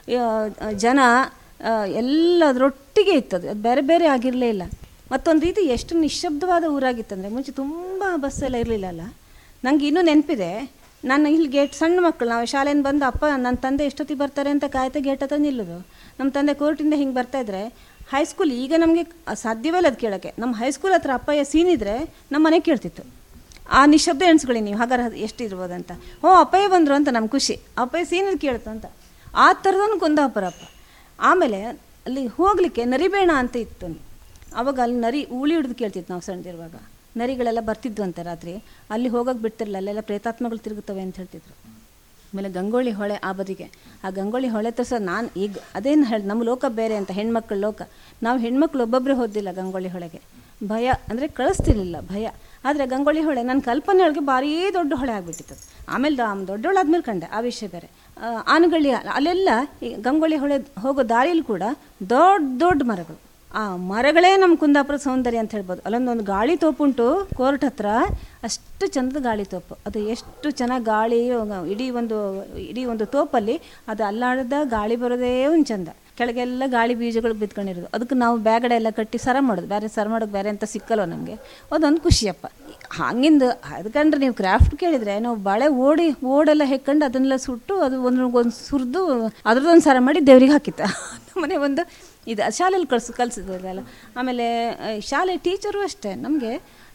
S2: ಜನ ಎಲ್ಲದರೊಟ್ಟಿಗೆ ಇತ್ತದು. ಅದು ಬೇರೆ ಬೇರೆ ಆಗಿರಲೇ ಇಲ್ಲ. ಮತ್ತೊಂದು ರೀತಿ ಎಷ್ಟು ನಿಶ್ಶಬ್ದವಾದ ಊರಾಗಿತ್ತಂದರೆ, ಮುಂಚೆ ತುಂಬ ಬಸ್ಸೆಲ್ಲ ಇರಲಿಲ್ಲಲ್ಲ. ನನಗೆ ಇನ್ನೂ ನೆನಪಿದೆ, ನಾನು ಇಲ್ಲಿ ಗೇಟ್ ಸಣ್ಣ ಮಕ್ಕಳು ನಾವು ಶಾಲೆಯಿಂದ ಬಂದು ಅಪ್ಪ ನನ್ನ ತಂದೆ ಎಷ್ಟೊತ್ತಿಗೆ ಬರ್ತಾರೆ ಅಂತ ಕಾಯ್ತಾ ಗೇಟ್ ಹತ್ರ ನಿಲ್ಲೋದು. ನಮ್ಮ ತಂದೆ ಕೋರ್ಟಿಂದ ಹಿಂಗೆ ಬರ್ತಾಯಿದ್ರೆ ಹೈಸ್ಕೂಲ್ ಈಗ ನಮಗೆ ಸಾಧ್ಯವೇ ಇಲ್ಲ ಅದು ಕೇಳೋಕ್ಕೆ. ನಮ್ಮ ಹೈಸ್ಕೂಲ್ ಹತ್ರ ಅಪ್ಪಯ್ಯ ಸೀನಿದ್ರೆ ನಮ್ಮ ಮನೆ ಕೇಳ್ತಿತ್ತು. ಆ ನಿಶಬ್ದ ಎಣಿಸ್ಕೊಳ್ಳಿ ನೀವು ಹಾಗಾದ್ರೆ ಎಷ್ಟಿರ್ಬೋದಂತ. ಹೋ ಅಪ್ಪಯ್ಯ ಬಂದರು ಅಂತ ನಮ್ಮ ಖುಷಿ, ಅಪ್ಪಯ್ಯ ಸೀನಿದ್ ಕೇಳ್ತು ಅಂತ. ಆ ಥರದನ್ನು ಕುಂದಾಪುರಪ್ಪ. ಆಮೇಲೆ ಅಲ್ಲಿ ಹೋಗಲಿಕ್ಕೆ ನರಿಬೇಣ ಅಂತ ಇತ್ತು. ಆವಾಗ ಅಲ್ಲಿ ನರಿ ಉಳಿ ಹಿಡಿದು ಕೇಳ್ತಿತ್ತು ನಾವು ಸಣ್ಣದಿರುವಾಗ. ನರಿಗಳೆಲ್ಲ ಬರ್ತಿದ್ವು ಅಂತ ರಾತ್ರಿ, ಅಲ್ಲಿ ಹೋಗೋಕೆ ಬಿಡ್ತಿರಲಿಲ್ಲ, ಅಲ್ಲೆಲ್ಲ ಪ್ರೇತಾತ್ಮಗಳು ತಿರುಗುತ್ತವೆ ಅಂತ ಹೇಳ್ತಿದ್ರು. ಆಮೇಲೆ ಗಂಗೋಳಿ ಹೊಳೆ ಆ ಬದಿಗೆ, ಆ ಗಂಗೋಳಿ ಹೊಳೆ ತೋರ್ಸ ನಾನು ಈಗ ಅದೇನು ಹೇಳಿ ನಮ್ಮ ಲೋಕ ಬೇರೆ ಅಂತ, ಹೆಣ್ಮಕ್ಳ ಲೋಕ. ನಾವು ಹೆಣ್ಮಕ್ಳು ಒಬ್ಬೊಬ್ಬರೇ ಹೋದಿಲ್ಲ ಗಂಗೋಳಿ ಹೊಳೆಗೆ, ಭಯ ಅಂದರೆ ಕಳಿಸ್ತಿರ್ಲಿಲ್ಲ ಭಯ. ಆದರೆ ಗಂಗೋಳಿ ಹೊಳೆ ನನ್ನ ಕಲ್ಪನೆ ಒಳಗೆ ಭಾರೀ ದೊಡ್ಡ ಹೊಳೆ ಆಗಿಬಿಟ್ಟಿತ್ತು. ಆಮೇಲೆ ದೊಡ್ಡೊಳಾದ್ಮೇಲೆ ಕಂಡೆ ಆ ವಿಷಯ ಬೇರೆ. ಆನಗಳ್ಳಿ ಅಲ್ಲೆಲ್ಲ ಈ ಗಂಗೋಳಿ ಹೊಳೆ ಹೋಗೋ ದಾರಿಯಲ್ಲಿ ಕೂಡ ದೊಡ್ಡ ದೊಡ್ಡ ಮರಗಳು. ಆ ಮರಗಳೇ ನಮ್ಮ ಕುಂದಾಪುರ ಸೌಂದರ್ಯ ಅಂತ ಹೇಳ್ಬೋದು. ಅಲ್ಲೊಂದೊಂದು ಗಾಳಿ ತೋಪುಂಟು ಕೋರ್ಟ್ ಹತ್ರ, ಅಷ್ಟು ಚಂದದ ಗಾಳಿ ತೋಪು. ಅದು ಎಷ್ಟು ಚೆನ್ನಾಗಿ ಗಾಳಿ, ಇಡೀ ಒಂದು ಇಡೀ ಒಂದು ತೋಪಲ್ಲಿ ಅದು ಅಲ್ಲಾಡದ ಗಾಳಿ ಬರೋದೇ ಒಂದು ಚಂದ. ಕೆಳಗೆಲ್ಲ ಗಾಳಿ ಬೀಜಗಳು ಬಿತ್ಕೊಂಡಿರೋದು. ಅದಕ್ಕೆ ನಾವು ಬ್ಯಾಗಡೆ ಎಲ್ಲ ಕಟ್ಟಿ ಸರ ಮಾಡೋದು, ಬೇರೆ ಸರ ಮಾಡೋದು ಬೇರೆ ಅಂತ ಸಿಕ್ಕಲ್ವ ನಮಗೆ, ಅದೊಂದು ಖುಷಿಯಪ್ಪ. ಹಂಗಿಂದು ಅದಕ್ಕಂಡ್ರೆ ನೀವು ಕ್ರಾಫ್ಟ್ ಕೇಳಿದರೆ ನಾವು ಬಾಳೆ ಓಡಿ ಓಡೆಲ್ಲ ಹೆಕ್ಕೊಂಡು ಅದನ್ನೆಲ್ಲ ಸುಟ್ಟು ಅದು ಒಂದು ಒಂದು ಸುರಿದು ಅದ್ರದ್ದೊಂದು ಸರ ಮಾಡಿ ದೇವ್ರಿಗೆ ಹಾಕಿತ್ತ ಮನೆ ಒಂದು ಇದು ಶಾಲೆಯಲ್ಲಿ ಕಳ್ಸಿ ಕಲಿಸಿದ್ರಲ್ಲ. ಆಮೇಲೆ ಶಾಲೆ ಟೀಚರು ಅಷ್ಟೇ, ನಮಗೆ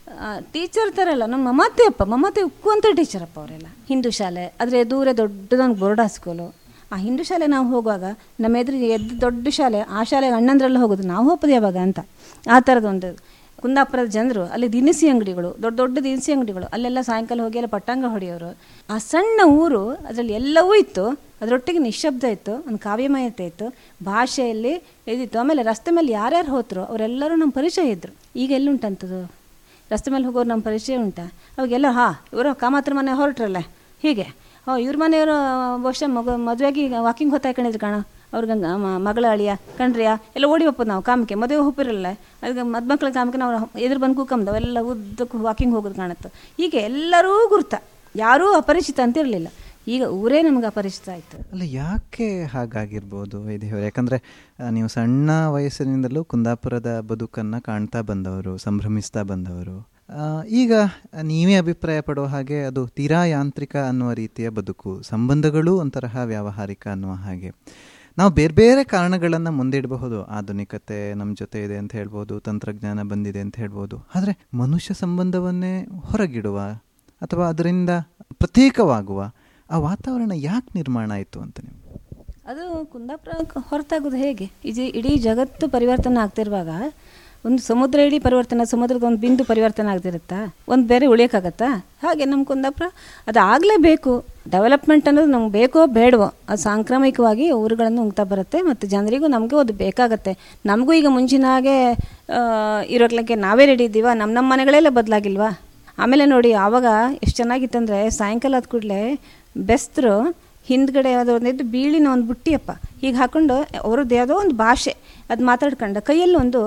S2: ಟೀಚರ್ ಥರ ಅಲ್ಲ, ನಮ್ಮ ಮಮತೆ ಅಪ್ಪ ಮಮತೆ ಉಕ್ಕು ಅಂತ ಟೀಚರಪ್ಪ ಅವರೆಲ್ಲ. ಹಿಂದೂ ಶಾಲೆ ಆದರೆ ದೂರ ದೊಡ್ಡದೊಂದು ಬೋರ್ಡಾ ಸ್ಕೂಲು. ಆ ಹಿಂದೂ ಶಾಲೆ ನಾವು ಹೋಗುವಾಗ ನಮ್ಮ ಎದುರಿಗೆ ಎದ್ದು ದೊಡ್ಡ ಶಾಲೆ, ಆ ಶಾಲೆಗೆ ಅಣ್ಣಂದ್ರೆಲ್ಲ ಹೋಗೋದು, ನಾವು ಹೋಗೋದು ಯಾವಾಗ ಅಂತ. ಆ ಥರದೊಂದು ಕುಂದಾಪುರದ ಜನರು ಅಲ್ಲಿ ದಿನಸಿ ಅಂಗಡಿಗಳು, ದೊಡ್ಡ ದೊಡ್ಡ ದಿನಸಿ ಅಂಗಡಿಗಳು, ಅಲ್ಲೆಲ್ಲ ಸಾಯಂಕಾಲ ಹೋಗಿ ಎಲ್ಲ ಪಟ್ಟಂಗ ಹೊಡೆಯೋರು. ಆ ಸಣ್ಣ ಊರು ಅದರಲ್ಲಿ ಎಲ್ಲವೂ ಇತ್ತು, ಅದರೊಟ್ಟಿಗೆ ನಿಶಬ್ದ ಇತ್ತು, ಒಂದು ಕಾವ್ಯಮಯತೆ ಇತ್ತು, ಭಾಷೆಯಲ್ಲಿ ಇದಿತ್ತು. ಆಮೇಲೆ ರಸ್ತೆ ಮೇಲೆ ಯಾರ್ಯಾರು ಹೋದ್ರು ಅವರೆಲ್ಲರೂ ನಮ್ಮ ಪರಿಚಯ ಇದ್ದರು. ಈಗ ಎಲ್ಲುಂಟಂಥದ್ದು ರಸ್ತೆ ಮೇಲೆ ಹೋಗೋರು ನಮ್ಮ ಪರಿಚಯ ಉಂಟಾ? ಅವಾಗೆಲ್ಲ ಹಾಂ ಇವರು ಕಾಮಾತ್ರ ಮನೆ ಹೊರಟ್ರಲ್ಲ ಹೀಗೆ, ಹೋ ಇವ್ರ ಮನೆಯವರು ಬಹುಶಃ ಮಗ ಮದುವೆಗೆ ವಾಕಿಂಗ್ ಹೊತ್ತಾಕೊಂಡಿದ್ರು ಕಾಣ, ಅವ್ರಿಗೆ ಮಗಳ ಅಳಿಯ ಕಣ್ರಿಯ ಎಲ್ಲ ಓಡಿ ಹೋಗ್ಬೋದು ನಾವು ಕಾಮಕ್ಕೆ, ಮದುವೆ ಹೋಗಿರಲ್ಲ ಅದಕ್ಕೆ ಮದುಮಕ್ಳ ಕಾಮಕ್ಕೆ ನಾವು ಎದುರು ಬಂದು ಕೂಕಂದು ಅವೆಲ್ಲ ಉದ್ದಕ್ಕೂ ವಾಕಿಂಗ್ ಹೋಗೋದು ಕಾಣುತ್ತೆ. ಹೀಗೆ ಎಲ್ಲರೂ ಗುರ್ತ, ಯಾರೂ ಅಪರಿಚಿತ ಅಂತ ಇರಲಿಲ್ಲ. ಈಗ ಊರೇ ನಮಗೆ ಅಪರಿಚಿತ ಆಯಿತು.
S1: ಅಲ್ಲ, ಯಾಕೆ ಹಾಗಾಗಿರ್ಬೋದು ವೈದೇಹಿಯವರು? ಯಾಕಂದರೆ ನೀವು ಸಣ್ಣ ವಯಸ್ಸಿನಿಂದಲೂ ಕುಂದಾಪುರದ ಬದುಕನ್ನು ಕಾಣ್ತಾ ಬಂದವರು, ಸಂಭ್ರಮಿಸ್ತಾ ಬಂದವರು. ಈಗ ನೀವೇ ಅಭಿಪ್ರಾಯ ಪಡೋ ಹಾಗೆ ಅದು ತೀರಾ ಯಾಂತ್ರಿಕ ಅನ್ನುವ ರೀತಿಯ ಬದುಕು, ಸಂಬಂಧಗಳು ಒಂತರಹ ವ್ಯಾವಹಾರಿಕ ಅನ್ನುವ ಹಾಗೆ. ನಾವು ಬೇರೆ ಬೇರೆ ಕಾರಣಗಳನ್ನು ಮುಂದಿಡಬಹುದು, ಆಧುನಿಕತೆ ನಮ್ಮ ಜೊತೆ ಇದೆ ಅಂತ ಹೇಳ್ಬೋದು, ತಂತ್ರಜ್ಞಾನ ಬಂದಿದೆ ಅಂತ ಹೇಳ್ಬೋದು. ಆದರೆ ಮನುಷ್ಯ ಸಂಬಂಧವನ್ನೇ ಹೊರಗಿಡುವ ಅಥವಾ ಅದರಿಂದ ಪ್ರತ್ಯೇಕವಾಗುವ ಆ ವಾತಾವರಣ ಯಾಕೆ ನಿರ್ಮಾಣ ಆಯಿತು ಅಂತ ನೀವು?
S2: ಅದು ಕುಂದಾಪುರ ಹೊರತಾಗೋದು ಹೇಗೆ? ಇದು ಇಡೀ ಜಗತ್ತು ಪರಿವರ್ತನೆ ಆಗ್ತಿರುವಾಗ ಒಂದು ಸಮುದ್ರ ಇಡೀ ಪರಿವರ್ತನೆ, ಸಮುದ್ರದ ಒಂದು ಬಿಂದು ಪರಿವರ್ತನೆ ಆಗ್ತಿರುತ್ತಾ? ಒಂದು ಬೇರೆ ಉಳಿಯೋಕ್ಕಾಗತ್ತಾ? ಹಾಗೆ ನಮ್ಮ ಕುಂದಾಪುರ ಅದು ಆಗಲೇಬೇಕು. ಡೆವಲಪ್ಮೆಂಟ್ ಅನ್ನೋದು ನಮ್ಗೆ ಬೇಕೋ ಬೇಡವೋ ಅದು ಸಾಂಕ್ರಾಮಿಕವಾಗಿ ಊರುಗಳನ್ನು ಉಂಗ್ತಾ ಬರುತ್ತೆ, ಮತ್ತು ಜನರಿಗೂ ನಮಗೂ ಅದು ಬೇಕಾಗತ್ತೆ. ನಮಗೂ ಈಗ ಮುಂಚಿನ ಹಾಗೆ ಇರೋಕ್ಲಿಕ್ಕೆ ನಾವೇ ರೆಡಿ ಇದ್ದೀವ? ನಮ್ಮ ನಮ್ಮ ಮನೆಗಳೆಲ್ಲ ಬದಲಾಗಿಲ್ವಾ? ಆಮೇಲೆ ನೋಡಿ ಆವಾಗ ಎಷ್ಟು ಚೆನ್ನಾಗಿತ್ತಂದರೆ ಸಾಯಂಕಾಲ ಆದ ಕೂಡಲೇ ಬೆಸ್ತರು ಹಿಂದ್ಗಡೆ ಯಾವುದೋ ಒಂದಿದ್ದು ಬೀಳಿನ ಒಂದು ಬುಟ್ಟಿಯಪ್ಪ ಹೀಗೆ ಹಾಕ್ಕೊಂಡು ಅವ್ರದ್ದು ಯಾವುದೋ ಒಂದು ಭಾಷೆ ಅದು ಮಾತಾಡ್ಕೊಂಡು ಕೈಯಲ್ಲಿ ಒಂದು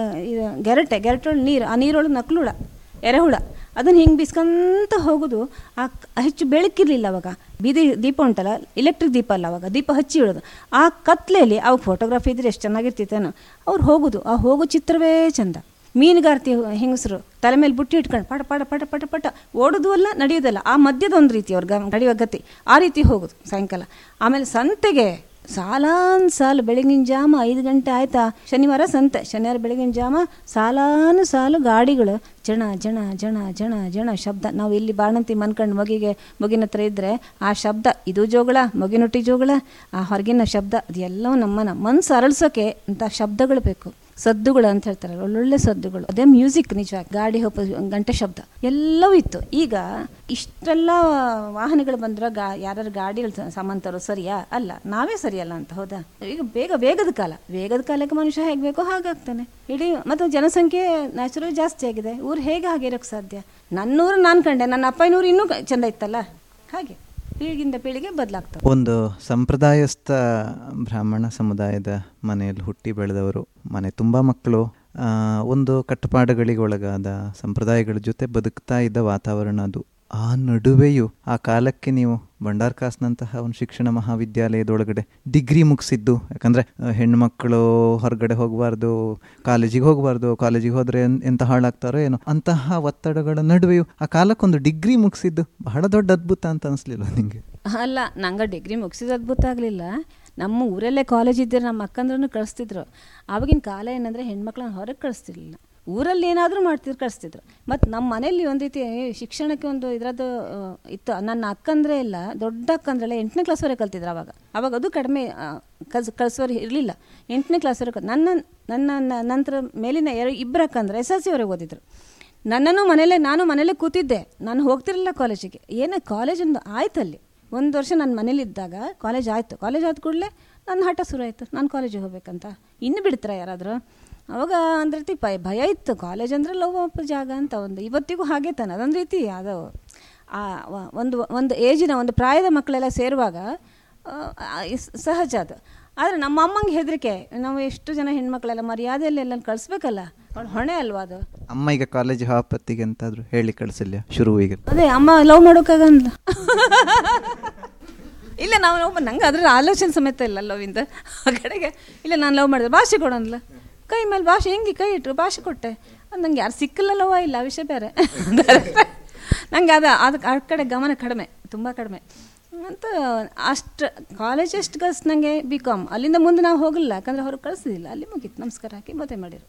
S2: ಗೆರಟೆ ಗೆರಟೊಳಗೆ ನೀರು, ಆ ನೀರೊಳಗೆ ನಕ್ಲುಳ ಎರೆಹುಳ ಅದನ್ನು ಹಿಂಗೆ ಬಿಸ್ಕೊಂತ ಹೋಗೋದು. ಆ ಹೆಚ್ಚು ಬೆಳಕಿರಲಿಲ್ಲ ಅವಾಗ, ಬೀದಿ ದೀಪ ಉಂಟಲ್ಲ, ಎಲೆಕ್ಟ್ರಿಕ್ ದೀಪ ಅಲ್ಲ ಅವಾಗ, ದೀಪ ಹಚ್ಚಿ ಇಡೋದು. ಆ ಕತ್ಲೆಯಲ್ಲಿ ಅವಾಗ ಫೋಟೋಗ್ರಾಫಿ ಇದ್ರೆ ಎಷ್ಟು ಚೆನ್ನಾಗಿರ್ತಿತ್ತೇನೋ. ಅವ್ರು ಹೋಗೋದು, ಆ ಹೋಗೋ ಚಿತ್ರವೇ ಚಂದ. ಮೀನುಗಾರ್ತಿ ಹೆಂಗಸರು ತಲೆ ಮೇಲೆ ಬುಟ್ಟಿ ಇಟ್ಕೊಂಡು ಪಟ ಪಟ ಪಟ ಪಟ ಪಟ ಓಡೋದು ಅಲ್ಲ ನಡೆಯೋದಲ್ಲ, ಆ ಮಧ್ಯದ ಒಂದು ರೀತಿ ಅವ್ರಿಗೆ ನಡೆಯುವ ಗತಿ, ಆ ರೀತಿ ಹೋಗೋದು ಸಾಯಂಕಾಲ. ಆಮೇಲೆ ಸಂತೆಗೆ ಸಾಲಾನ್ ಸಾಲು ಬೆಳಗಿನ ಜಾಮ ಐದು ಗಂಟೆ ಆಯ್ತಾ, ಶನಿವಾರ ಸಂತೆ, ಶನಿವಾರ ಬೆಳಗಿನ ಜಾಮ ಸಾಲಾನು ಸಾಲು ಗಾಡಿಗಳು, ಜಣ ಜಣ ಜಣ ಜಣ ಜಣ ಶಬ್ದ. ನಾವು ಇಲ್ಲಿ ಬಾಣಂತಿ ಮನ್ಕಂಡು ಮಗಿಗೆ ಮಗಿನ ಹತ್ರ ಇದ್ದರೆ ಆ ಶಬ್ದ, ಇದು ಜೋಗಳ ಮಗಿನೊಟ್ಟಿ ಜೋಗಳ, ಆ ಹೊರಗಿನ ಶಬ್ದ, ಅದೆಲ್ಲವೂ ನಮ್ಮನ್ನ ಮನಸ್ಸು ಅರಳಿಸೋಕೆ ಅಂತ ಶಬ್ದಗಳು ಬೇಕು. ಸದ್ದುಗಳು ಅಂತ ಹೇಳ್ತಾರೆ, ಒಳ್ಳೊಳ್ಳೆ ಸದ್ದುಗಳು, ಅದೇ ಮ್ಯೂಸಿಕ್. ನಿಜ ಗಾಡಿ ಹೋಪ ಗಂಟೆ ಶಬ್ದ ಎಲ್ಲವೂ ಇತ್ತು. ಈಗ ಇಷ್ಟೆಲ್ಲ ವಾಹನಗಳು ಬಂದ್ರೆ ಗಾ ಯಾರು ಗಾಡಿಗಳು ಸಾಮಾನು ತರೋ ಸರಿಯಾ? ಅಲ್ಲ, ನಾವೇ ಸರಿಯಲ್ಲ ಅಂತ. ಹೌದಾ? ಈಗ ಬೇಗ ವೇಗದ ಕಾಲ, ವೇಗದ ಕಾಲಕ್ಕೆ ಮನುಷ್ಯ ಹೇಗೆ ಬೇಕೋ ಹಾಗಾಗ್ತಾನೆ. ಇಡೀ ಮತ್ತು ಜನಸಂಖ್ಯೆ ನ್ಯಾಚುರಲ್ ಜಾಸ್ತಿ ಆಗಿದೆ. ಊರು ಹೇಗೆ ಹಾಗಿರೋಕ್ಕೆ ಸಾಧ್ಯ? ನನ್ನೂರು ನಾನು ಕಂಡೆ, ನನ್ನ ಅಪ್ಪನೂರು ಇನ್ನೂ ಚೆಂದ ಇತ್ತಲ್ಲ. ಹಾಗೆ ಪೀಳಿಗೆಯಿಂದ ಪೀಳಿಗೆ ಬದಲಾಗ್ತವೆ.
S1: ಒಂದು ಸಂಪ್ರದಾಯಸ್ಥ ಬ್ರಾಹ್ಮಣ ಸಮುದಾಯದ ಮನೆಯಲ್ಲಿ ಹುಟ್ಟಿ ಬೆಳೆದವರು, ಮನೆ ತುಂಬ ಮಕ್ಕಳು, ಒಂದು ಕಟ್ಟುಪಾಡುಗಳಿಗೆ ಒಳಗಾದ ಸಂಪ್ರದಾಯಗಳ ಜೊತೆ ಬದುಕ್ತಾ ಇದ್ದ ವಾತಾವರಣ ಅದು. ಆ ನಡುವೆಯೂ ಆ ಕಾಲಕ್ಕೆ ನೀವು ಭಂಡಾರ್ಕಾಸ್ನಂತಹ ಒಂದು ಶಿಕ್ಷಣ ಮಹಾವಿದ್ಯಾಲಯದೊಳಗಡೆ ಡಿಗ್ರಿ ಮುಗಿಸಿದ್ದು, ಯಾಕಂದರೆ ಹೆಣ್ಮಕ್ಳು ಹೊರಗಡೆ ಹೋಗಬಾರ್ದು, ಕಾಲೇಜಿಗೆ ಹೋಗಬಾರ್ದು, ಕಾಲೇಜಿಗೆ ಹೋದರೆ ಎಂತ ಹಾಳಾಗ್ತಾರೋ ಏನೋ ಅಂತಹ ಒತ್ತಡಗಳ ನಡುವೆಯೂ ಆ ಕಾಲಕ್ಕೊಂದು ಡಿಗ್ರಿ ಮುಗಿಸಿದ್ದು ಬಹಳ ದೊಡ್ಡ ಅದ್ಭುತ ಅಂತ ಅನಿಸ್ಲಿಲ್ಲ ನಿಮಗೆ?
S2: ಅಲ್ಲ, ನಂಗೆ ಡಿಗ್ರಿ ಮುಗಿಸಿದ ಅದ್ಭುತ ಆಗಲಿಲ್ಲ. ನಮ್ಮ ಊರಲ್ಲೇ ಕಾಲೇಜ್ ಇದ್ದರೆ ನಮ್ಮ ಅಕ್ಕಂದ್ರೂ ಕಳಿಸ್ತಿದ್ರು. ಆವಾಗಿನ ಕಾಲ ಏನಂದರೆ ಹೆಣ್ಮಕ್ಳನ್ನ ಹೊರಗೆ ಕಳಿಸ್ತಿರ್ಲಿಲ್ಲ, ಊರಲ್ಲಿ ಏನಾದರೂ ಮಾಡ್ತಿದ್ರು ಕಳಿಸ್ತಿದ್ರು. ಮತ್ತು ನಮ್ಮ ಮನೇಲಿ ಒಂದು ರೀತಿ ಶಿಕ್ಷಣಕ್ಕೆ ಒಂದು ಇದರದ್ದು ಇತ್ತು. ನನ್ನ ಅಕ್ಕಂದ್ರೆ ಇಲ್ಲ, ದೊಡ್ಡ ಅಕ್ಕಂದ್ರೆಲ್ಲ ಎಂಟನೇ ಕ್ಲಾಸ್ವರೆಗೆ ಕಲ್ತಿದ್ರು ಅವಾಗ. ಅವಾಗ ಅದು ಕಡಿಮೆ ಕಲ್ಸ್ ಕಳ್ಸೋರು ಇರಲಿಲ್ಲ, ಎಂಟನೇ ಕ್ಲಾಸ್ವರೆಗೆ. ನನ್ನ ನನ್ನ ನಂತರ ಮೇಲಿನ ಎರಡು ಇಬ್ಬರು ಅಕ್ಕಂದ್ರೆ ಎಸ್ ಎಲ್ ಸಿವರೆಗೆ ಓದಿದ್ರು. ನನ್ನನ್ನು ಮನೇಲೆ ನಾನು ಮನೇಲೆ ಕೂತಿದ್ದೆ, ನಾನು ಹೋಗ್ತಿರಲಿಲ್ಲ ಕಾಲೇಜಿಗೆ. ಏನೋ ಕಾಲೇಜೊಂದು ಆಯ್ತಲ್ಲಿ ಒಂದು ವರ್ಷ ನಾನು ಮನೇಲಿದ್ದಾಗ ಕಾಲೇಜ್ ಆಯಿತು. ಕಾಲೇಜ್ ಆದ ಕೂಡಲೇ ನನ್ನ ಹಠ ಶುರು ಆಯಿತು, ನಾನು ಕಾಲೇಜಿಗೆ ಹೋಗ್ಬೇಕಂತ. ಇನ್ನು ಬಿಡ್ತಾರೆ ಯಾರಾದರೂ? ಅವಾಗ ಒಂದು ರೀತಿ ಭಯ ಭಯ ಇತ್ತು. ಕಾಲೇಜ್ ಅಂದರೆ ಲವ್ ಅಪ್ಪ ಜಾಗ ಅಂತ ಒಂದು ಇವತ್ತಿಗೂ ಹಾಗೆ ತಾನೆ. ಅದೊಂದು ರೀತಿ ಅದು ಆ ಒಂದು ಒಂದು ಏಜಿನ ಒಂದು ಪ್ರಾಯದ ಮಕ್ಕಳೆಲ್ಲ ಸೇರುವಾಗ ಸಹಜ ಅದು. ಆದರೆ ನಮ್ಮ ಅಮ್ಮಂಗೆ ಹೆದರಿಕೆ, ನಾವು ಎಷ್ಟು ಜನ ಹೆಣ್ಮಕ್ಳೆಲ್ಲ ಮರ್ಯಾದೆಯಲ್ಲಿ ಎಲ್ಲ ಕಳಿಸ್ಬೇಕಲ್ಲ, ಅವಳು ಹೊಣೆ ಅಲ್ವಾ ಅದು.
S1: ಅಮ್ಮ ಈಗ ಕಾಲೇಜ್ ಹಾಪತ್ತಿಗೆ ಎಂತಾದರೂ ಹೇಳಿ ಕಳಿಸಿಲ್ಲ ಶುರುವಿಗೆ?
S2: ಅದೇ ಅಮ್ಮ ಲವ್ ಮಾಡೋಕ್ಕಾಗಲ್ಲ. ಇಲ್ಲ ನಾವು ಲವ್ ನಂಗೆ ಅದ್ರ ಆಲೋಚನೆ ಸಮೇತ ಇಲ್ಲ ಲವ್ವಿಂದ ಆ ಕಡೆಗೆ. ಇಲ್ಲ ನಾನು ಲವ್ ಮಾಡಿದೆ, ಭಾಷೆ ಕೊಡೋನಲ್ಲ, ಕೈ ಮೇಲೆ ಭಾಷೆ ಹೆಂಗೆ ಕೈ ಇಟ್ಟರು ಭಾಷೆ ಕೊಟ್ಟೆ. ಅದು ನಂಗೆ ಯಾರು ಸಿಕ್ಕಿಲ್ಲ ಲವ ಇಲ್ಲ, ಆ ವಿಷಯ ಬೇರೆ. ನಂಗೆ ಅದು ಅದಕ್ಕೆ ಆ ಕಡೆ ಗಮನ ಕಡಿಮೆ, ತುಂಬ ಕಡಿಮೆ ಅಂತ. ಅಷ್ಟು ಕಾಲೇಜ್ ಎಷ್ಟು ಕಳ್ಸಿ ನನಗೆ ಬಿ ಕಾಮ್. ಅಲ್ಲಿಂದ ಮುಂದೆ ನಾವು ಹೋಗಲಿಲ್ಲ, ಯಾಕಂದರೆ ಅವ್ರಿಗೆ ಕಳಿಸಿದಿಲ್ಲ. ಅಲ್ಲಿ ಮುಗೀತು, ನಮಸ್ಕಾರ ಹಾಕಿ ಮದುವೆ ಮಾಡಿರು.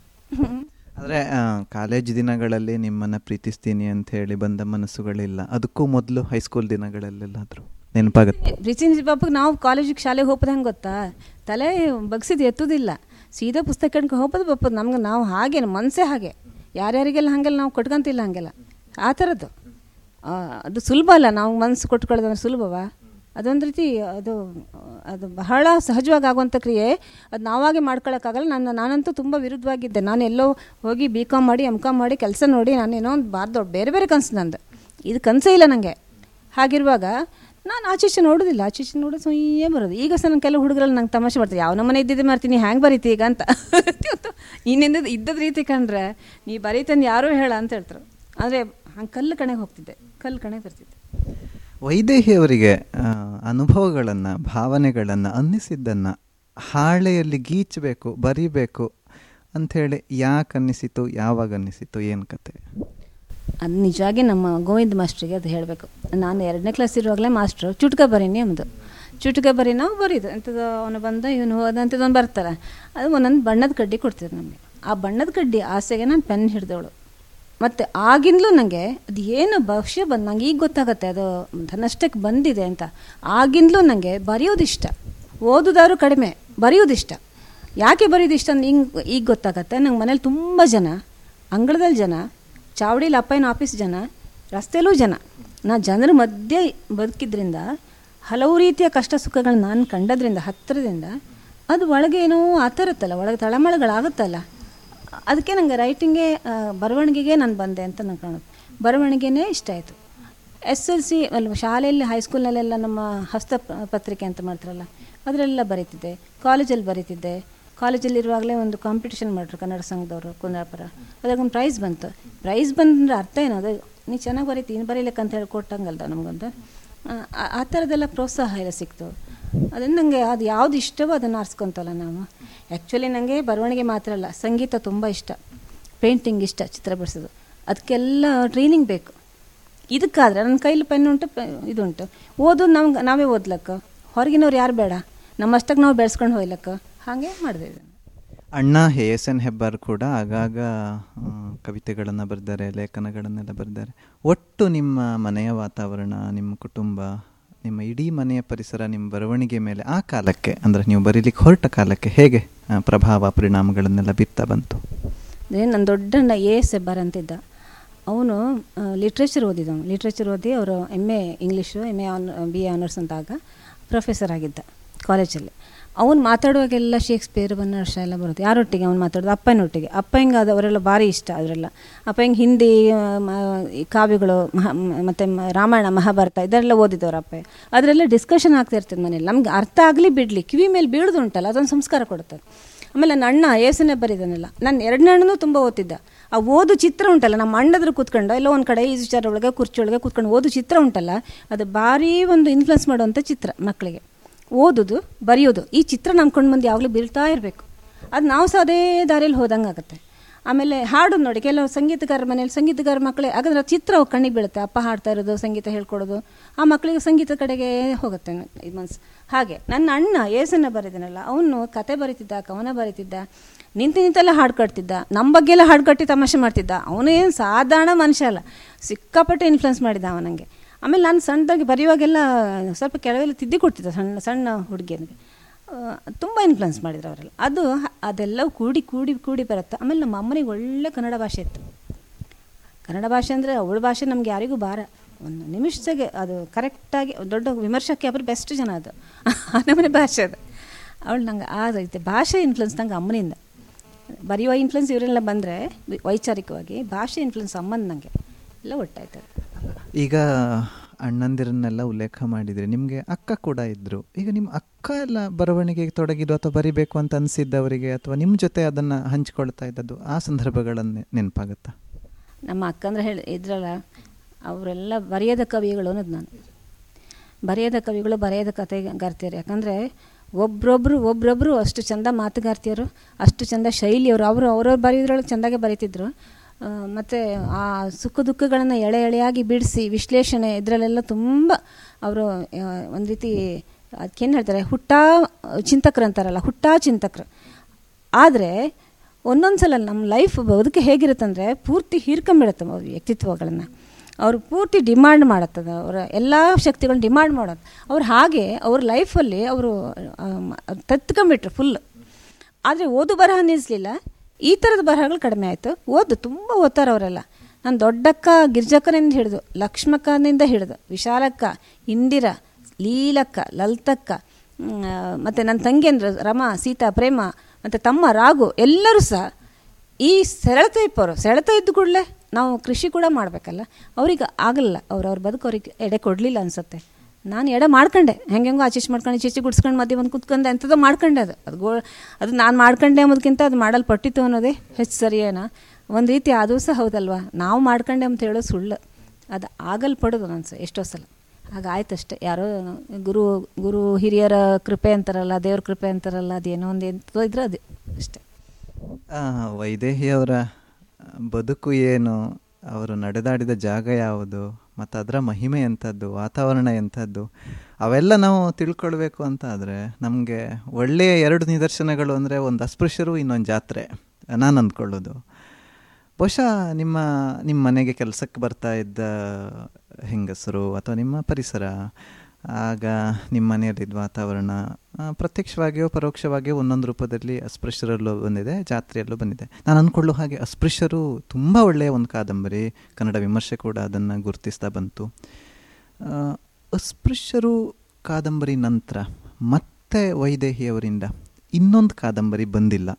S1: ಆದರೆ ಕಾಲೇಜ್ ದಿನಗಳಲ್ಲಿ ನಿಮ್ಮನ್ನು ಪ್ರೀತಿಸ್ತೀನಿ ಅಂತ ಹೇಳಿ ಬಂದ ಮನಸ್ಸುಗಳಿಲ್ಲ? ಅದಕ್ಕೂ ಮೊದಲು ಹೈಸ್ಕೂಲ್ ದಿನಗಳಲ್ಲೆಲ್ಲಾದರೂ ನೆನಪಾಗುತ್ತೆ?
S2: ಪ್ರೀತಿ ಪಾಪಕ್ಕೆ ನಾವು ಕಾಲೇಜಿಗೆ ಶಾಲೆಗೆ ಹೋಗೋದು ಹೆಂಗೆ ಗೊತ್ತಾ, ತಲೆ ಬಗ್ಸಿದ್ದು ಎತ್ತುವುದಿಲ್ಲ, ಸೀದಾ ಪುಸ್ತಕ ಕಣ್ಕೊಂಡು ಹೋಗೋದು ಬಪ್ಪದು. ನಮ್ಗೆ ನಾವು ಹಾಗೆ ಮನಸ್ಸೇ ಹಾಗೆ, ಯಾರ್ಯಾರಿಗೆಲ್ಲ ಹಾಗೆಲ್ಲ ನಾವು ಕೊಟ್ಕೊಂತಿಲ್ಲ ಹಾಗೆಲ್ಲ. ಆ ಥರದ್ದು ಅದು ಸುಲಭ ಅಲ್ಲ, ನಾವು ಮನಸ್ಸು ಕೊಟ್ಕೊಳ್ಳೋದಂದ್ರೆ ಸುಲಭವಾ? ಅದೊಂದು ರೀತಿ ಅದು ಅದು ಬಹಳ ಸಹಜವಾಗಿ ಆಗುವಂಥ ಕ್ರಿಯೆ. ಅದು ನಾವಾಗೆ ಮಾಡ್ಕೊಳ್ಳೋಕ್ಕಾಗಲ್ಲ. ನನ್ನ ನಾನಂತೂ ತುಂಬ ವಿರುದ್ಧವಾಗಿದ್ದೆ. ನಾನು ಎಲ್ಲೋ ಹೋಗಿ ಬಿ ಕಾಮ್ ಮಾಡಿ ಎಮ್ ಕಾಮ್ ಮಾಡಿ ಕೆಲಸ ನೋಡಿ ನಾನೇನೋ ಒಂದು ಬಾರ್ ದೊಡ್ಡ ಬೇರೆ ಬೇರೆ ಕನಸು ನಂದು. ಇದು ಕನಸೇ ಇಲ್ಲ ನನಗೆ. ಹಾಗಿರುವಾಗ ನಾನು ಆಚೀಚೆ ನೋಡೋದಿಲ್ಲ, ಆಚೀಚೆ ನೋಡೋದು ಸುಯ್ಯೇ ಬರೋದು. ಈಗ ಸಹ ನನ್ನ ಕೆಲವು ಹುಡುಗರಲ್ಲಿ ನಂಗೆ ತಮಾಷೆ ಮಾಡ್ತೀನಿ, ಯಾವ ನಮ್ಮನೆ ಇದ್ದಿದ್ದೆ ಮಾಡ್ತೀನಿ, ಹ್ಯಾಂಗೆ ಬರೀತಿ ಈಗ ಅಂತ. ನೀನಿಂದ ಇದ್ದದ ರೀತಿ ಕಂಡ್ರೆ ನೀ ಬರೀತಂದು ಯಾರೂ ಹೇಳ ಅಂತ ಹೇಳ್ತಾರೆ. ಆದರೆ ಹಂಗೆ ಕಲ್ಲು ಕಣೆಗೆ ಹೋಗ್ತಿದ್ದೆ, ಕಲ್ಲು ಕಣೆಗೆ ಬರ್ತಿದ್ದೆ.
S1: ವೈದೇಹಿಯವರಿಗೆ ಅನುಭವಗಳನ್ನು, ಭಾವನೆಗಳನ್ನು, ಅನ್ನಿಸಿದ್ದನ್ನು ಹಾಳೆಯಲ್ಲಿ ಗೀಚಬೇಕು, ಬರೀಬೇಕು ಅಂಥೇಳಿ ಯಾಕೆ ಅನ್ನಿಸಿತು, ಯಾವಾಗ ಅನ್ನಿಸಿತು, ಏನು ಕತೆ?
S2: ಅದು ನಿಜವಾಗಿ ನಮ್ಮ ಗೋವಿಂದ ಮಾಸ್ಟ್ರಿಗೆ ಅದು ಹೇಳಬೇಕು. ನಾನು ಎರಡನೇ ಕ್ಲಾಸ್ ಇರುವಾಗಲೇ ಮಾಸ್ಟ್ರು ಚುಟ್ಕ ಬರೀನಿ ಅಂದು, ಚುಟ್ಕ ಬರೀ ನಾವು ಬರೀದು ಅಂಥದ್ದು. ಅವನು ಬಂದ ಇವನು ಹೋದ ಅಂಥದ್ದೊಂದು ಬರ್ತಾರೆ. ಅದು ಒಂದೊಂದು ಬಣ್ಣದ ಕಡ್ಡಿ ಕೊಡ್ತಿದ್ರು ನಮಗೆ. ಆ ಬಣ್ಣದ ಕಡ್ಡಿ ಆಸೆಗೆ ನಾನು ಪೆನ್ ಹಿಡಿದವಳು. ಮತ್ತು ಆಗಿಂದಲೂ ನನಗೆ ಅದು ಏನು ಭವಿಷ್ಯ ಬಂದು ನಂಗೆ ಈಗ ಗೊತ್ತಾಗುತ್ತೆ ಅದು ತನ್ನಷ್ಟಕ್ಕೆ ಬಂದಿದೆ ಅಂತ. ಆಗಿಂದಲೂ ನನಗೆ ಬರೆಯೋದಿಷ್ಟ, ಓದೋದಾದ್ರು ಕಡಿಮೆ, ಬರೆಯೋದಿಷ್ಟ. ಯಾಕೆ ಬರೆಯೋದಿಷ್ಟ ಅಂತ ಹಿಂಗೆ ಈಗ ಗೊತ್ತಾಗತ್ತೆ. ನಂಗೆ ಮನೇಲಿ ತುಂಬ ಜನ, ಅಂಗಳದಲ್ಲಿ ಜನ, ಚಾವಡಿಲಿ ಅಪ್ಪಯ್ಯನ ಆಫೀಸ್ ಜನ, ರಸ್ತೆಯಲ್ಲೂ ಜನ. ನಾ ಜನರ ಮಧ್ಯೆ ಬದುಕಿದ್ರಿಂದ ಹಲವು ರೀತಿಯ ಕಷ್ಟ ಸುಖಗಳನ್ನ ನಾನು ಕಂಡದ್ರಿಂದ ಹತ್ತಿರದಿಂದ ಅದು ಒಳಗೆ ಏನೋ ಆತರುತ್ತಲ್ಲ, ಒಳಗೆ ತಳಮಳಗಳಾಗುತ್ತಲ್ಲ. ಅದಕ್ಕೆ ನಂಗೆ ರೈಟಿಂಗೇ ಬರವಣಿಗೆಗೆ ನಾನು ಬಂದೆ ಅಂತ ನಂಗೆ ಕಾಣುತ್ತೆ. ಬರವಣಿಗೆನೇ ಇಷ್ಟ ಆಯಿತು. ಎಸ್ ಎಲ್ ಸಿ ಅಲ್ವ ಶಾಲೆಯಲ್ಲಿ ಹೈಸ್ಕೂಲ್ನಲ್ಲೆಲ್ಲ ನಮ್ಮ ಹಸ್ತ ಪತ್ರಿಕೆ ಅಂತ ಮಾಡ್ತಾರಲ್ಲ ಅದರೆಲ್ಲ ಬರೀತಿದ್ದೆ. ಕಾಲೇಜಲ್ಲಿ ಬರೀತಿದ್ದೆ. ಕಾಲೇಜಲ್ಲಿರುವಾಗಲೇ ಒಂದು ಕಾಂಪಿಟೇಷನ್ ಮಾಡಿದ್ರು ಕನ್ನಡ ಸಂಘದವರು ಕುಂದಾಪುರ. ಅದಾಗೊಂದು ಪ್ರೈಸ್ ಬಂತು. ಪ್ರೈಸ್ ಬಂದರೆ ಅರ್ಥ ಏನದು, ನೀ ಚೆನ್ನಾಗಿ ಬರೀತಿ, ಇನ್ನು ಬರೀಲಿಕ್ಕೆ ಅಂತ ಹೇಳಿ ಕೊಟ್ಟಂಗಲ್ದ ನಮಗೊಂದು. ಆ ಥರದ್ದೆಲ್ಲ ಪ್ರೋತ್ಸಾಹ ಎಲ್ಲ ಸಿಕ್ತು. ಅದನ್ನು ನನಗೆ ಅದು ಯಾವುದು ಇಷ್ಟವೋ ಅದನ್ನು ಆರಿಸ್ಕೊತಲ್ಲ ನಾವು. ಆ್ಯಕ್ಚುಲಿ ನನಗೆ ಬರವಣಿಗೆ ಮಾತ್ರ ಅಲ್ಲ, ಸಂಗೀತ ತುಂಬ ಇಷ್ಟ, ಪೇಂಟಿಂಗ್ ಇಷ್ಟ, ಚಿತ್ರ ಬಿಡಿಸೋದು. ಅದಕ್ಕೆಲ್ಲ ಟ್ರೈನಿಂಗ್ ಬೇಕು. ಇದಕ್ಕಾದರೆ ನನ್ನ ಕೈಲಿ ಪೆನ್ ಉಂಟು, ಇದುಂಟು. ಓದೋದು ನಮ್ಗೆ ನಾವೇ ಓದ್ಲಕ್ಕ, ಹೊರಗಿನವ್ರು ಯಾರು ಬೇಡ, ನಮ್ಮಷ್ಟಕ್ಕೆ ನಾವು ಬೆಳೆಸ್ಕೊಂಡು ಹೋಗ್ಲಕ್ಕ, ಹಾಗೆ ಮಾಡಿದೆ.
S1: ಅಣ್ಣ ಎಸ್ ಎನ್ ಹೆಬ್ಬಾರ್ ಕೂಡ ಆಗಾಗ ಕವಿತೆಗಳನ್ನು ಬರೆದಾರೆ, ಲೇಖನಗಳನ್ನೆಲ್ಲ ಬರೆದಾರೆ. ಒಟ್ಟು ನಿಮ್ಮ ಮನೆಯ ವಾತಾವರಣ, ನಿಮ್ಮ ಕುಟುಂಬ, ನಿಮ್ಮ ಇಡೀ ಮನೆಯ ಪರಿಸರ ನಿಮ್ಮ ಬರವಣಿಗೆ ಮೇಲೆ ಆ ಕಾಲಕ್ಕೆ, ಅಂದರೆ ನೀವು ಬರೀಲಿಕ್ಕೆ ಹೊರಟ ಕಾಲಕ್ಕೆ ಹೇಗೆ ಪ್ರಭಾವ, ಪರಿಣಾಮಗಳನ್ನೆಲ್ಲ ಬೀರ್ತಾ ಬಂತು?
S2: ನನ್ನ ದೊಡ್ಡಣ್ಣ ಎ ಎಸ್ ಹೆಬ್ಬಾರ್ ಅಂತಿದ್ದ. ಅವನು ಲಿಟ್ರೇಚರ್ ಓದಿದವನು. ಲಿಟ್ರೇಚರ್ ಓದಿ ಅವರು M A English, M A on B A honours ಅಂತಾಗ ಪ್ರೊಫೆಸರ್ ಆಗಿದ್ದ ಕಾಲೇಜಲ್ಲಿ. ಅವ್ನು ಮಾತಾಡುವಾಗೆಲ್ಲ ಶೇಕ್ಸ್ಪಿಯರ್, ಬನ್ನರ್ಷ ಎಲ್ಲ ಬರುತ್ತೆ. ಯಾರೊಟ್ಟಿಗೆ ಅವ್ನು ಮಾತಾಡೋದು? ಅಪ್ಪನೊಟ್ಟಿಗೆ. ಅಪ್ಪ ಹಿಂಗೆ ಅದು ಅವರೆಲ್ಲ ಭಾರಿ ಇಷ್ಟ ಅವರೆಲ್ಲ. ಅಪ್ಪ ಹಿಂಗೆ ಹಿಂದಿ ಕಾವ್ಯಗಳು ಮಹಾ ಮತ್ತು ರಾಮಾಯಣ ಮಹಾಭಾರತ ಇದೆಲ್ಲ ಓದಿದವರು ಅಪ್ಪ. ಅದರೆಲ್ಲ ಡಿಸ್ಕಷನ್ ಆಗ್ತಾ ಇರ್ತದೆ ಮನೇಲಿ. ನಮ್ಗೆ ಅರ್ಥ ಆಗಲಿ ಬಿಡಲಿ ಕಿವಿ ಮೇಲೆ ಬೀಳೋದು ಉಂಟಲ್ಲ, ಅದೊಂದು ಸಂಸ್ಕಾರ ಕೊಡುತ್ತದೆ. ಆಮೇಲೆ ನನ್ನ ಅಣ್ಣ ಏಸನ್ನೇ ಬರೀದಾನಲ್ಲ, ನನ್ನ ಎರಡನೇ ಅಣ್ಣನೂ ತುಂಬ ಓದ್ತಿದ್ದ. ಆ ಓದು ಚಿತ್ರ ಉಂಟಲ್ಲ, ನಮ್ಮ ಅಣ್ಣದ್ರ ಕೂತ್ಕೊಂಡು ಎಲ್ಲೋ ಒಂದು ಕಡೆ ಈ ವಿಚಾರ ಒಳಗೆ ಕುರ್ಚಿ ಒಳಗೆ ಕೂತ್ಕೊಂಡು ಓದು ಚಿತ್ರ ಉಂಟಲ್ಲ, ಅದು ಭಾರಿ ಒಂದು ಇನ್ಫ್ಲುಯೆನ್ಸ್ ಮಾಡುವಂಥ ಚಿತ್ರ ಮಕ್ಕಳಿಗೆ. ಓದೋದು ಬರೆಯೋದು ಈ ಚಿತ್ರ ನಮ್ಮ ಕಣ್ಣು ಮುಂದೆ ಯಾವಾಗಲೂ ಬೀಳ್ತಾ ಇರಬೇಕು. ಅದು ನಾವು ಸಹ ಅದೇ ದಾರಿಯಲ್ಲಿ ಹೋದಂಗೆ ಆಗುತ್ತೆ. ಆಮೇಲೆ ಹಾಡು ನೋಡಿ, ಕೆಲವು ಸಂಗೀತಗಾರ ಮನೇಲಿ ಸಂಗೀತಗಾರ ಮಕ್ಕಳೇ ಹಾಗಾದ್ರೆ ಚಿತ್ರ ಕಣ್ಣಿಗೆ ಬೀಳುತ್ತೆ. ಅಪ್ಪ ಹಾಡ್ತಾ ಇರೋದು, ಸಂಗೀತ ಹೇಳ್ಕೊಡೋದು, ಆ ಮಕ್ಕಳಿಗೆ ಸಂಗೀತ ಕಡೆಗೆ ಹೋಗುತ್ತೆ ಮನಸ್ಸು. ಹಾಗೆ ನನ್ನ ಅಣ್ಣ ಏಸನ್ನ ಬರೀತಾನಲ್ಲ, ಅವನು ಕತೆ ಬರೀತಿದ್ದ, ಕವನ ಬರೀತಿದ್ದ, ನಿಂತು ನಿಂತೆಲ್ಲ ಹಾಡು ಕಟ್ತಿದ್ದ, ನಮ್ಮ ಬಗ್ಗೆ ಎಲ್ಲ ಹಾಡು ಕಟ್ಟಿ ತಮಾಷೆ ಮಾಡ್ತಿದ್ದ. ಅವನೇನು ಸಾಧಾರಣ ಮನುಷ್ಯ ಅಲ್ಲ, ಸಿಕ್ಕಾಪಟ್ಟೆ ಇನ್ಫ್ಲುಯೆನ್ಸ್ ಮಾಡಿದ್ದ ಅವನಿಗೆ. ಆಮೇಲೆ ನಾನು ಸಣ್ಣದಾಗಿ ಬರೆಯುವಾಗೆಲ್ಲ ಸ್ವಲ್ಪ ಕೆಲವೆಲ್ಲ ತಿದ್ದಿ ಕೊಡ್ತಿದ್ದೆ ಸಣ್ಣ ಸಣ್ಣ ಹುಡುಗಿಯನಿಗೆ. ತುಂಬ ಇನ್ಫ್ಲುಯೆನ್ಸ್ ಮಾಡಿದ್ರು ಅವರೆಲ್ಲ. ಅದು ಅದೆಲ್ಲವೂ ಕೂಡಿ ಕೂಡಿ ಕೂಡಿ ಬರುತ್ತೆ. ಆಮೇಲೆ ನಮ್ಮ ಅಮ್ಮನಿಗೆ ಒಳ್ಳೆ ಕನ್ನಡ ಭಾಷೆ ಇತ್ತು. ಕನ್ನಡ ಭಾಷೆ ಅಂದರೆ ಅವಳ ಭಾಷೆ ನಮ್ಗೆ ಯಾರಿಗೂ ಭಾರ, ಒಂದು ನಿಮಿಷದಾಗೆ ಅದು ಕರೆಕ್ಟಾಗಿ ದೊಡ್ಡ ವಿಮರ್ಶಕ್ಕೆ ಅವರು ಬೆಸ್ಟ್ ಜನ, ಅದು ನಮ್ಮನೆ ಭಾಷೆ ಅದು. ಅವಳು ನಂಗೆ ಆ ರೀತಿ ಭಾಷೆ ಇನ್ಫ್ಲುಯೆನ್ಸ್ ನಂಗೆ ಅಮ್ಮನಿಂದ. ಬರೆಯುವ ಇನ್ಫ್ಲುಯೆನ್ಸ್ ಇವರೆಲ್ಲ ಬಂದರೆ ವೈಚಾರಿಕವಾಗಿ, ಭಾಷೆ ಇನ್ಫ್ಲುಯೆನ್ಸ್ ಅಮ್ಮನ ನನಗೆ ಎಲ್ಲ ಒಟ್ಟಾಯ್ತದೆ.
S1: ಈಗ ಅಣ್ಣಂದಿರನ್ನೆಲ್ಲ ಉಲ್ಲೇಖ ಮಾಡಿದ್ರಿ, ನಿಮಗೆ ಅಕ್ಕ ಕೂಡ ಇದ್ದರು. ಈಗ ನಿಮ್ಮ ಅಕ್ಕ ಎಲ್ಲ ಬರವಣಿಗೆಗೆ ತೊಡಗಿದ್ದು ಅಥವಾ ಬರಿಬೇಕು ಅಂತ ಅನಿಸಿದ್ದವರಿಗೆ ಅಥವಾ ನಿಮ್ಮ ಜೊತೆ ಅದನ್ನು ಹಂಚಿಕೊಳ್ತಾ ಇದ್ದದ್ದು ಆ ಸಂದರ್ಭಗಳನ್ನು ನೆನಪಾಗುತ್ತಾ?
S2: ನಮ್ಮ ಅಕ್ಕ ಅಂದರೆ ಹೇಳಿ ಇದ್ರಲ್ಲ, ಅವರೆಲ್ಲ ಬರೆಯದ ಕವಿಗಳು ಅನ್ನೋದು. ನಾನು ಬರೆಯದ ಕವಿಗಳು, ಬರೆಯದ ಕಥೆಗಾರ್ತಿಯರು. ಯಾಕಂದರೆ ಒಬ್ರೊಬ್ಬರು ಒಬ್ರೊಬ್ಬರು ಅಷ್ಟು ಚೆಂದ ಮಾತುಗಾರ್ತಿಯರು, ಅಷ್ಟು ಚೆಂದ ಶೈಲಿಯವರು. ಅವರು ಅವ್ರವ್ರು ಬರೆಯೋದ್ರೊಳಗೆ ಚೆಂದಾಗೆ ಬರೀತಿದ್ರು. ಮತ್ತು ಆ ಸುಖ ದುಃಖಗಳನ್ನು ಎಳೆ ಎಳೆಯಾಗಿ ಬಿಡಿಸಿ ವಿಶ್ಲೇಷಣೆ ಇದರಲ್ಲೆಲ್ಲ ತುಂಬ ಅವರು ಒಂದು ರೀತಿ ಅದಕ್ಕೇನು ಹೇಳ್ತಾರೆ, ಹುಟ್ಟಾ ಚಿಂತಕರು ಅಂತಾರಲ್ಲ, ಹುಟ್ಟಾ ಚಿಂತಕರು. ಆದರೆ ಒಂದೊಂದು ಸಲ ನಮ್ಮ ಲೈಫ್ ಬದುಕು ಹೇಗಿರುತ್ತಂದರೆ ಪೂರ್ತಿ ಹೀರ್ಕೊಂಬಿಡುತ್ತೆ ಅವ್ರ ವ್ಯಕ್ತಿತ್ವಗಳನ್ನು. ಅವರು ಪೂರ್ತಿ ಡಿಮಾಂಡ್ ಮಾಡತ್ತದ, ಅವರ ಎಲ್ಲ ಶಕ್ತಿಗಳನ್ನ ಡಿಮಾಂಡ್ ಮಾಡೋದು. ಅವ್ರು ಹಾಗೆ ಅವ್ರ ಲೈಫಲ್ಲಿ ಅವರು ತತ್ಕೊಂಬಿಟ್ರು ಫುಲ್. ಆದರೆ ಓದು ಬರಹ ನಿಲ್ಲಿಸಲಿಲ್ಲ. ಈ ಥರದ ಬರಹಗಳು ಕಡಿಮೆ ಆಯಿತು. ಓದು ತುಂಬ ಓದ್ತಾರೆ ಅವರೆಲ್ಲ. ನಾನು ದೊಡ್ಡಕ್ಕ ಗಿರ್ಜಕ್ಕನಿಂದ ಹಿಡಿದು, ಲಕ್ಷ್ಮಕ್ಕನಿಂದ ಹಿಡಿದು, ವಿಶಾಲಕ್ಕ, ಇಂದಿರಾ, ಲೀಲಕ್ಕ, ಲಲಿತಕ್ಕ, ಮತ್ತು ನನ್ನ ತಂಗಿಯಂದ್ರು ರಮಾ, ಸೀತಾ, ಪ್ರೇಮ, ಮತ್ತು ತಮ್ಮ ರಾಘು, ಎಲ್ಲರೂ ಸಹ ಈ ಸೆಳೆತ ಇಪ್ಪವರು. ಸೆಳೆತ ಇದ್ದು ಕೂಡಲೇ ನಾವು ಕೃಷಿ ಕೂಡ ಮಾಡಬೇಕಲ್ಲ, ಅವ್ರಿಗೆ ಆಗಲ್ಲ. ಅವ್ರು ಅವ್ರ ಬದುಕು ಅವ್ರಿಗೆ ಎಡೆ ಕೊಡಲಿಲ್ಲ ಅನಿಸುತ್ತೆ. ನಾನು ಎಡೆ ಮಾಡ್ಕೊಂಡೆ, ಹೆಂಗೆಂಗೋ ಆಚೀಚೆ ಮಾಡ್ಕೊಂಡು ಚೀಚಿ ಗುಡ್ಸ್ಕೊಂಡು ಮಧ್ಯೆ ಒಂದು ಕುತ್ಕೊಂಡೆ ಎಂಥದ್ದು ಮಾಡ್ಕೊಂಡೆ. ಅದು ಅದು ಗೋ ಅದು ನಾನು ಮಾಡ್ಕೊಂಡೆ ಅನ್ನೋದಕ್ಕಿಂತ ಅದು ಮಾಡಲ್ಪಟ್ಟಿತ್ತು ಅನ್ನೋದೇ ಹೆಚ್ಚು ಸರಿಯೇನಾ? ಒಂದು ರೀತಿ ಅದು ಸಹ ಹೌದಲ್ವಾ, ನಾವು ಮಾಡ್ಕೊಂಡೆ ಅಂತ ಹೇಳೋ ಸುಳ್ಳು. ಅದು ಆಗಲ್ಪಡೋದು ನಾನು ಸಹ ಎಷ್ಟೋ ಸಲ. ಹಾಗಾಯ್ತಷ್ಟೇ, ಯಾರೋ ಗುರು ಗುರು ಹಿರಿಯರ ಕೃಪೆ ಅಂತಾರಲ್ಲ, ದೇವ್ರ ಕೃಪೆ ಅಂತಾರಲ್ಲ, ಅದೇನೋ ಒಂದು ಎಂಥದ್ದು ಇದ್ರೆ ಅದು ಅಷ್ಟೇ.
S1: ವೈದೇಹಿಯವರ ಬದುಕು ಏನು, ಅವರು ನಡೆದಾಡಿದ ಜಾಗ ಯಾವುದು, ಮತ್ತು ಅದರ ಮಹಿಮೆ ಎಂಥದ್ದು, ವಾತಾವರಣ ಎಂಥದ್ದು, ಅವೆಲ್ಲ ನಾವು ತಿಳ್ಕೊಳ್ಬೇಕು ಅಂತ ಆದರೆ ನಮಗೆ ಒಳ್ಳೆಯ ಎರಡು ನಿದರ್ಶನಗಳು ಅಂದರೆ ಒಂದು ಅಸ್ಪೃಶ್ಯರು, ಇನ್ನೊಂದು ಜಾತ್ರೆ ನಾನು ಅಂದ್ಕೊಳ್ಳೋದು. ಬಹುಶಃ ನಿಮ್ಮ ನಿಮ್ಮ ಮನೆಗೆ ಕೆಲಸಕ್ಕೆ ಬರ್ತಾ ಇದ್ದ ಹೆಂಗಸರು ಅಥವಾ ನಿಮ್ಮ ಪರಿಸರ, ಆಗ ನಿಮ್ಮ ಮನೆಯಲ್ಲಿದ್ದ ವಾತಾವರಣ ಪ್ರತ್ಯಕ್ಷವಾಗಿಯೋ ಪರೋಕ್ಷವಾಗಿಯೋ ಒಂದೊಂದು ರೂಪದಲ್ಲಿ ಅಸ್ಪೃಶ್ಯರಲ್ಲೂ ಬಂದಿದೆ, ಜಾತ್ರೆಯಲ್ಲೂ ಬಂದಿದೆ. ನಾನು ಅಂದ್ಕೊಳ್ಳೋ ಹಾಗೆ ಅಸ್ಪೃಶ್ಯರು ತುಂಬ ಒಳ್ಳೆಯ ಒಂದು ಕಾದಂಬರಿ, ಕನ್ನಡ ವಿಮರ್ಶೆ ಕೂಡ ಅದನ್ನು ಗುರುತಿಸ್ತಾ ಬಂತು. ಅಸ್ಪೃಶ್ಯರು ಕಾದಂಬರಿ ನಂತರ ಮತ್ತೆ ವೈದೇಹಿಯವರಿಂದ ಇನ್ನೊಂದು ಕಾದಂಬರಿ ಬಂದಿಲ್ಲ.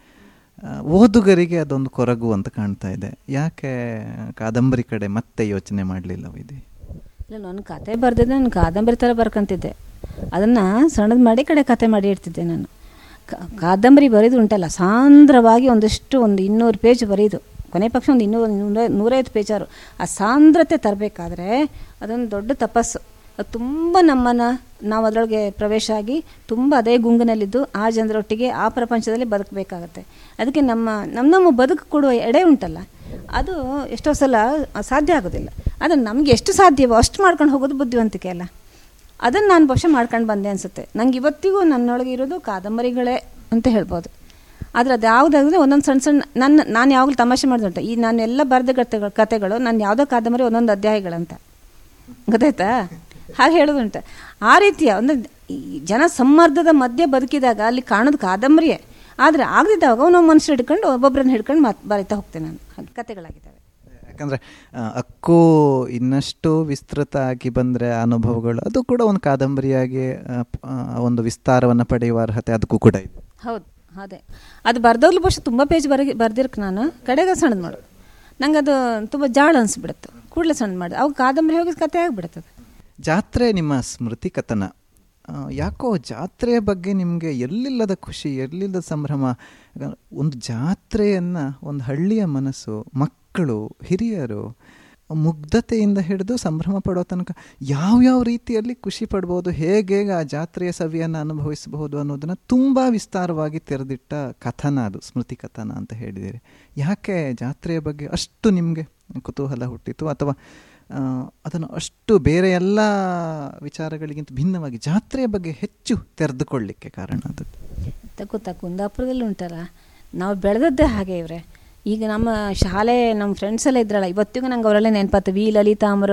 S1: ಓದುಗರಿಗೆ ಅದೊಂದು ಕೊರಗು ಅಂತ ಕಾಣ್ತಾ ಇದೆ. ಯಾಕೆ ಕಾದಂಬರಿ ಕಡೆ ಮತ್ತೆ ಯೋಚನೆ ಮಾಡಲಿಲ್ಲ ವೈದೇಹಿ?
S2: ಇಲ್ಲ, ನಾನು ಕತೆ ಬರೆದಿದ್ದೆ, ನಾನು ಕಾದಂಬರಿ ಥರ ಬರ್ಕೊಂತಿದ್ದೆ. ಅದನ್ನು ಸಣ್ಣದು ಮಾಡಿ ಕಡೆ ಕತೆ ಮಾಡಿ ಇಡ್ತಿದ್ದೆ ನಾನು. ಕಾದಂಬರಿ ಬರೆದು ಉಂಟಲ್ಲ, ಸಾಂದ್ರವಾಗಿ ಒಂದಷ್ಟು ಒಂದು ಇನ್ನೂರು ಪೇಜ್ ಬರೀದು, ಕೊನೆ ಪಕ್ಷ ಒಂದು ಇನ್ನೂರು ನೂರ ನೂರೈವತ್ತು ಪೇಜಾರು. ಆ ಸಾಂದ್ರತೆ ತರಬೇಕಾದ್ರೆ ಅದೊಂದು ದೊಡ್ಡ ತಪಸ್ಸು. ಅದು ತುಂಬ ನಮ್ಮನ್ನು ನಾವು ಅದರೊಳಗೆ ಪ್ರವೇಶ ಆಗಿ ತುಂಬ ಅದೇ ಗುಂಗಿನಲ್ಲಿದ್ದು ಆ ಜನರೊಟ್ಟಿಗೆ ಆ ಪ್ರಪಂಚದಲ್ಲಿ ಬದುಕಬೇಕಾಗತ್ತೆ. ಅದಕ್ಕೆ ನಮ್ಮ ನಮ್ಮ ನಮ್ಮ ಬದುಕು ಕೊಡುವ ಎಡೆ ಉಂಟಲ್ಲ, ಅದು ಎಷ್ಟೋ ಸಲ ಸಾಧ್ಯ ಆಗೋದಿಲ್ಲ. ಅದನ್ನು ನಮಗೆ ಎಷ್ಟು ಸಾಧ್ಯವೋ ಅಷ್ಟು ಮಾಡ್ಕೊಂಡು ಹೋಗೋದು ಬುದ್ಧಿವಂತಿಕೆ ಅಲ್ಲ. ಅದನ್ನು ನಾನು ಬಹುಶಃ ಮಾಡ್ಕೊಂಡು ಬಂದೆ ಅನಿಸುತ್ತೆ. ನಂಗೆ ಇವತ್ತಿಗೂ ನನ್ನೊಳಗೆ ಇರೋದು ಕಾದಂಬರಿಗಳೇ ಅಂತ ಹೇಳ್ಬೋದು. ಆದರೆ ಅದು ಯಾವುದಾದ್ರೆ ಒಂದೊಂದು ಸಣ್ಣ ಸಣ್ಣ ನನ್ನ ನಾನು ಯಾವಾಗಲೂ ತಮಾಷೆ ಮಾಡಿದುಂಟು, ಈ ನಾನೆಲ್ಲ ಬರೆದ ಕಥೆಗಳು ಕತೆಗಳು ನನ್ನ ಯಾವುದೋ ಕಾದಂಬರಿ ಒಂದೊಂದು ಅಧ್ಯಾಯಗಳಂತ, ಗೊತ್ತಾಯ್ತಾ? ಹಾಗೆ ಹೇಳೋದುಂಟು. ಆ ರೀತಿಯ ಒಂದು ಜನ ಸಮ್ಮರ್ದದ ಮಧ್ಯೆ ಬದುಕಿದಾಗ ಅಲ್ಲಿ ಕಾಣೋದು ಕಾದಂಬರಿಯೇ. ಆದರೆ ಆಗದಿದ್ದಾಗ ಅವನು ಮನುಷ್ಯರು ಹಿಡ್ಕೊಂಡು ಒಬ್ಬೊಬ್ಬರನ್ನ ಹಿಡ್ಕೊಂಡು ಮಾತು ಬರೀತಾ ಹೋಗ್ತೇನೆ ನಾನು. ಹಾಗೆ ಕತೆಗಳಾಗಿದ್ದಾವೆ.
S1: ಯಾಕಂದರೆ ಅಕ್ಕೂ ಇನ್ನಷ್ಟು ವಿಸ್ತೃತ ಆಗಿ ಬಂದರೆ ಅನುಭವಗಳು, ಅದು ಕೂಡ ಒಂದು ಕಾದಂಬರಿಯಾಗಿ ಒಂದು ವಿಸ್ತಾರವನ್ನು ಪಡೆಯುವ ಅರ್ಹತೆ ಅದಕ್ಕೂ ಕೂಡ ಇದೆ.
S2: ಹೌದು, ಅದೇ ಅದು ಬರ್ದವ್ಲು ಬಹುಶಃ ತುಂಬ ಪೇಜ್ ಬರ ಬರ್ದಿರ್ಕ ನಾನು ಕಡೆಗೆ ಸಣ್ಣದು ಮಾಡೋದು. ನಂಗೆ ಅದು ತುಂಬ ಜಾಳ ಅನಿಸ್ಬಿಡುತ್ತೆ. ಕೂಡಲೇ ಸಣ್ಣ ಮಾಡಿ ಅವಾಗ ಕಾದಂಬರಿ ಹೋಗಿ ಕತೆ ಆಗಿಬಿಡುತ್ತದೆ.
S1: ಜಾತ್ರೆ ನಿಮ್ಮ ಸ್ಮೃತಿ ಕಥನ ಯಾಕೋ ಜಾತ್ರೆಯ ಬಗ್ಗೆ ನಿಮಗೆ ಎಲ್ಲಿಲ್ಲದ ಖುಷಿ, ಎಲ್ಲಿಲ್ಲದ ಸಂಭ್ರಮ. ಒಂದು ಜಾತ್ರೆಯನ್ನು ಒಂದು ಹಳ್ಳಿಯ ಮನಸ್ಸು, ಮಕ್ಕಳು, ಹಿರಿಯರು ಮುಗ್ಧತೆಯಿಂದ ಹಿಡಿದು ಸಂಭ್ರಮ ಪಡೋ ತನಕ ಯಾವ್ಯಾವ ರೀತಿಯಲ್ಲಿ ಖುಷಿ ಪಡ್ಬೋದು, ಹೇಗೆ ಆ ಜಾತ್ರೆಯ ಸವಿಯನ್ನು ಅನುಭವಿಸಬಹುದು ಅನ್ನೋದನ್ನು ತುಂಬ ವಿಸ್ತಾರವಾಗಿ ತೆರೆದಿಟ್ಟ ಕಥನ ಅದು, ಸ್ಮೃತಿ ಕಥನ ಅಂತ ಹೇಳಿದ್ದೀರಿ. ಯಾಕೆ ಜಾತ್ರೆಯ ಬಗ್ಗೆ ಅಷ್ಟು ನಿಮಗೆ ಕುತೂಹಲ ಹುಟ್ಟಿತು, ಅಥವಾ ಅದನ್ನು ಅಷ್ಟು ಬೇರೆ ಎಲ್ಲ ವಿಚಾರಗಳಿಗಿಂತ ಭಿನ್ನವಾಗಿ ಜಾತ್ರೆಯ ಬಗ್ಗೆ ಹೆಚ್ಚು ತೆರೆದುಕೊಳ್ಳಿಕ್ಕೆ ಕಾರಣ ಅದು?
S2: ಗೊತ್ತಾ, ಕುಂದಾಪುರದಲ್ಲಿ ಉಂಟಲ್ಲ, ನಾವು ಬೆಳೆದದ್ದೇ ಹಾಗೆ ಇವ್ರೆ. ಈಗ ನಮ್ಮ ಶಾಲೆ ನಮ್ಮ ಫ್ರೆಂಡ್ಸ್ ಎಲ್ಲ ಇದ್ರಲ್ಲ, ಇವತ್ತಿಗೂ ನಂಗೆ ಅವರೆಲ್ಲ ನೆನಪಾತು. ವಿ ಲಲಿತಾಮ್ರು,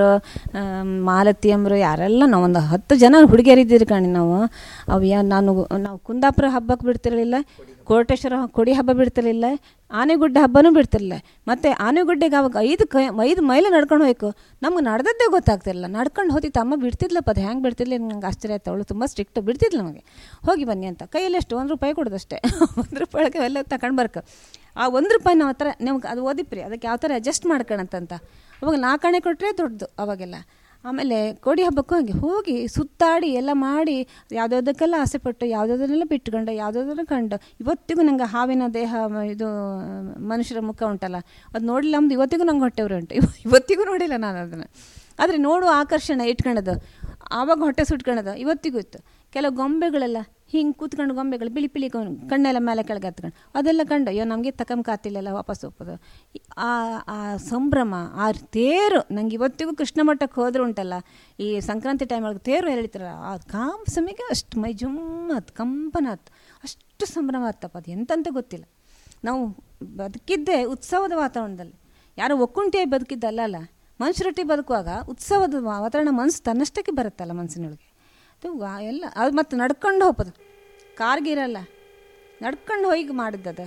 S2: ಮಾಲತಿ ಅಮ್ರು, ಯಾರೆಲ್ಲ ನಾವೊಂದು ಹತ್ತು ಜನ ಹುಡುಗಿಯರಿದ್ದೀರಿ ಕಾಣಿ ನಾವು. ಅವು ಯಾ ನಾನು ನಾವು ಕುಂದಾಪುರ ಹಬ್ಬಕ್ಕೆ ಬಿಡ್ತಿರಲಿಲ್ಲ, ಕೋಟೇಶ್ವರ ಕೊಡಿ ಹಬ್ಬ ಬಿಡ್ತಿರಲಿಲ್ಲ, ಆನೆಗುಡ್ಡ ಹಬ್ಬನೂ ಬಿಡ್ತಿರಲಿಲ್ಲ. ಮತ್ತು ಆನೆಗುಡ್ಡೆಗೆ ಅವಾಗ ಐದು ಕೈ ಐದು ಮೈಲು ನಡ್ಕೊಂಡು ಹೋಯ್ಕು, ನಮ್ಗೆ ನಡೆದದ್ದೇ ಗೊತ್ತಾಗ್ತಿರಲಿಲ್ಲ. ನಡ್ಕೊಂಡು ಹೋತಿತ್ತು, ಅಮ್ಮ ಬಿಡ್ತಿದ್ಲಪ್ಪ, ಅದು ಹೆಂಗೆ ಬಿಡ್ತಿರ್ಲಿ, ನಂಗೆ ಆಶ್ಚರ್ಯ ಆಯ್ತು. ಅವಳು ತುಂಬ ಸ್ಟ್ರಿಕ್ಟ್, ಬಿಡ್ತಿದ್ಲು ನಮಗೆ. ಹೋಗಿ ಬನ್ನಿ ಅಂತ, ಕೈಯಲ್ಲಿ ಎಷ್ಟು ಒಂದು ರೂಪಾಯಿ ಕೊಡೋದಷ್ಟೇ, ಒಂದು ರೂಪಾಯಿ ಒಳಗೆ ಎಲ್ಲ ತಗೊಂಡು ಬರ್ಕ. ಆ ಒಂದು ರೂಪಾಯಿ ನಾವು ಹತ್ರ ನಿಮ್ಗೆ ಅದು ಓದಿಪ್ರಿ, ಅದಕ್ಕೆ ಯಾವ ಥರ ಅಡ್ಜಸ್ಟ್ ಮಾಡ್ಕೊಳಂತಂತ. ಅವಾಗ ನಾಲ್ಕಾಣೆ ಕೊಟ್ಟರೆ ದೊಡ್ಡದು ಅವಾಗೆಲ್ಲ. ಆಮೇಲೆ ಕೋಡಿ ಹಬ್ಬಕ್ಕೂ ಹಾಗೆ ಹೋಗಿ ಸುತ್ತಾಡಿ ಎಲ್ಲ ಮಾಡಿ ಯಾವುದ್ಯಾವುದಕ್ಕೆಲ್ಲ ಆಸೆಪಟ್ಟು ಯಾವುದಾದನ್ನೆಲ್ಲ ಬಿಟ್ಕೊಂಡು ಯಾವುದಾದ್ರೂ ಕಂಡು ಇವತ್ತಿಗೂ ನಂಗೆ ಹಾವಿನ ದೇಹ, ಇದು ಮನುಷ್ಯರ ಮುಖ ಉಂಟಲ್ಲ, ಅದು ನೋಡಿಲ್ಲ ನಮ್ದು ಇವತ್ತಿಗೂ ನಂಗೆ ಹೊಟ್ಟೆವ್ರೆ ಉಂಟು. ಇವತ್ತಿಗೂ ನೋಡಿಲ್ಲ ನಾನು ಅದನ್ನು. ಆದರೆ ನೋಡುವ ಆಕರ್ಷಣೆ ಇಟ್ಕೊಳ್ಳೋದು, ಆವಾಗ ಹೊಟ್ಟೆ ಸುಟ್ಕೊಳ್ಳೋದು ಇವತ್ತಿಗೂ ಇತ್ತು. ಕೆಲವು ಗೊಂಬೆಗಳೆಲ್ಲ ಹಿಂಗೆ ಕೂತ್ಕೊಂಡು, ಗೊಂಬೆಗಳು ಬಿಳಿ ಬಿಳಿ ಕಣ್ಣೆಲ್ಲ ಮೇಲೆ ಕೆಳಗೆ ಹತ್ಕೊಂಡು ಅದೆಲ್ಲ ಕಂಡು ಅಯ್ಯೋ ನಮಗೆ ತಕೊಂಬಕಾತಿಲ್ಲೆಲ್ಲ ವಾಪಸ್ ಹೋಗೋದು. ಆ ಆ ಸಂಭ್ರಮ, ಆ ತೇರು ನಂಗೆ ಇವತ್ತಿಗೂ ಕೃಷ್ಣ ಮಠಕ್ಕೆ ಹೋದ್ರೆ ಉಂಟಲ್ಲ, ಈ ಸಂಕ್ರಾಂತಿ ಟೈಮೊಳಗೆ ತೇರು ಎಳಿತಾರಲ್ಲ, ಆ ಕಾಂಬ ಸಮಯಕ್ಕೆ ಅಷ್ಟು ಮೈ ಜುಮ್ಮತ್ತು ಕಂಪನ ಹತ್ತು, ಅಷ್ಟು ಸಂಭ್ರಮ ಹತ್ತಪ್ಪ. ಅದು ಎಂತಂತ ಗೊತ್ತಿಲ್ಲ. ನಾವು ಬದುಕಿದ್ದೇ ಉತ್ಸವದ ವಾತಾವರಣದಲ್ಲಿ, ಯಾರೋ ಒಕ್ಕುಂಟಿಯಾಗಿ ಬದುಕಿದ್ದಲ್ಲ ಅಲ್ಲ, ಮನುಷ್ಯರೊಟ್ಟಿಗೆ ಬದುಕುವಾಗ ಉತ್ಸವದ ವಾತಾವರಣ ಮನಸ್ಸು ತನ್ನಷ್ಟಕ್ಕೆ ಬರುತ್ತಲ್ಲ ಮನಸ್ಸಿನೊಳಗೆ. ಅದು ಎಲ್ಲ ಅದು ಮತ್ತು ನಡ್ಕೊಂಡು ಹೋಗೋದು, ಕಾರ್ಗಿರಲ್ಲ, ನಡ್ಕೊಂಡು ಹೋಗಿ ಮಾಡಿದ್ದದು.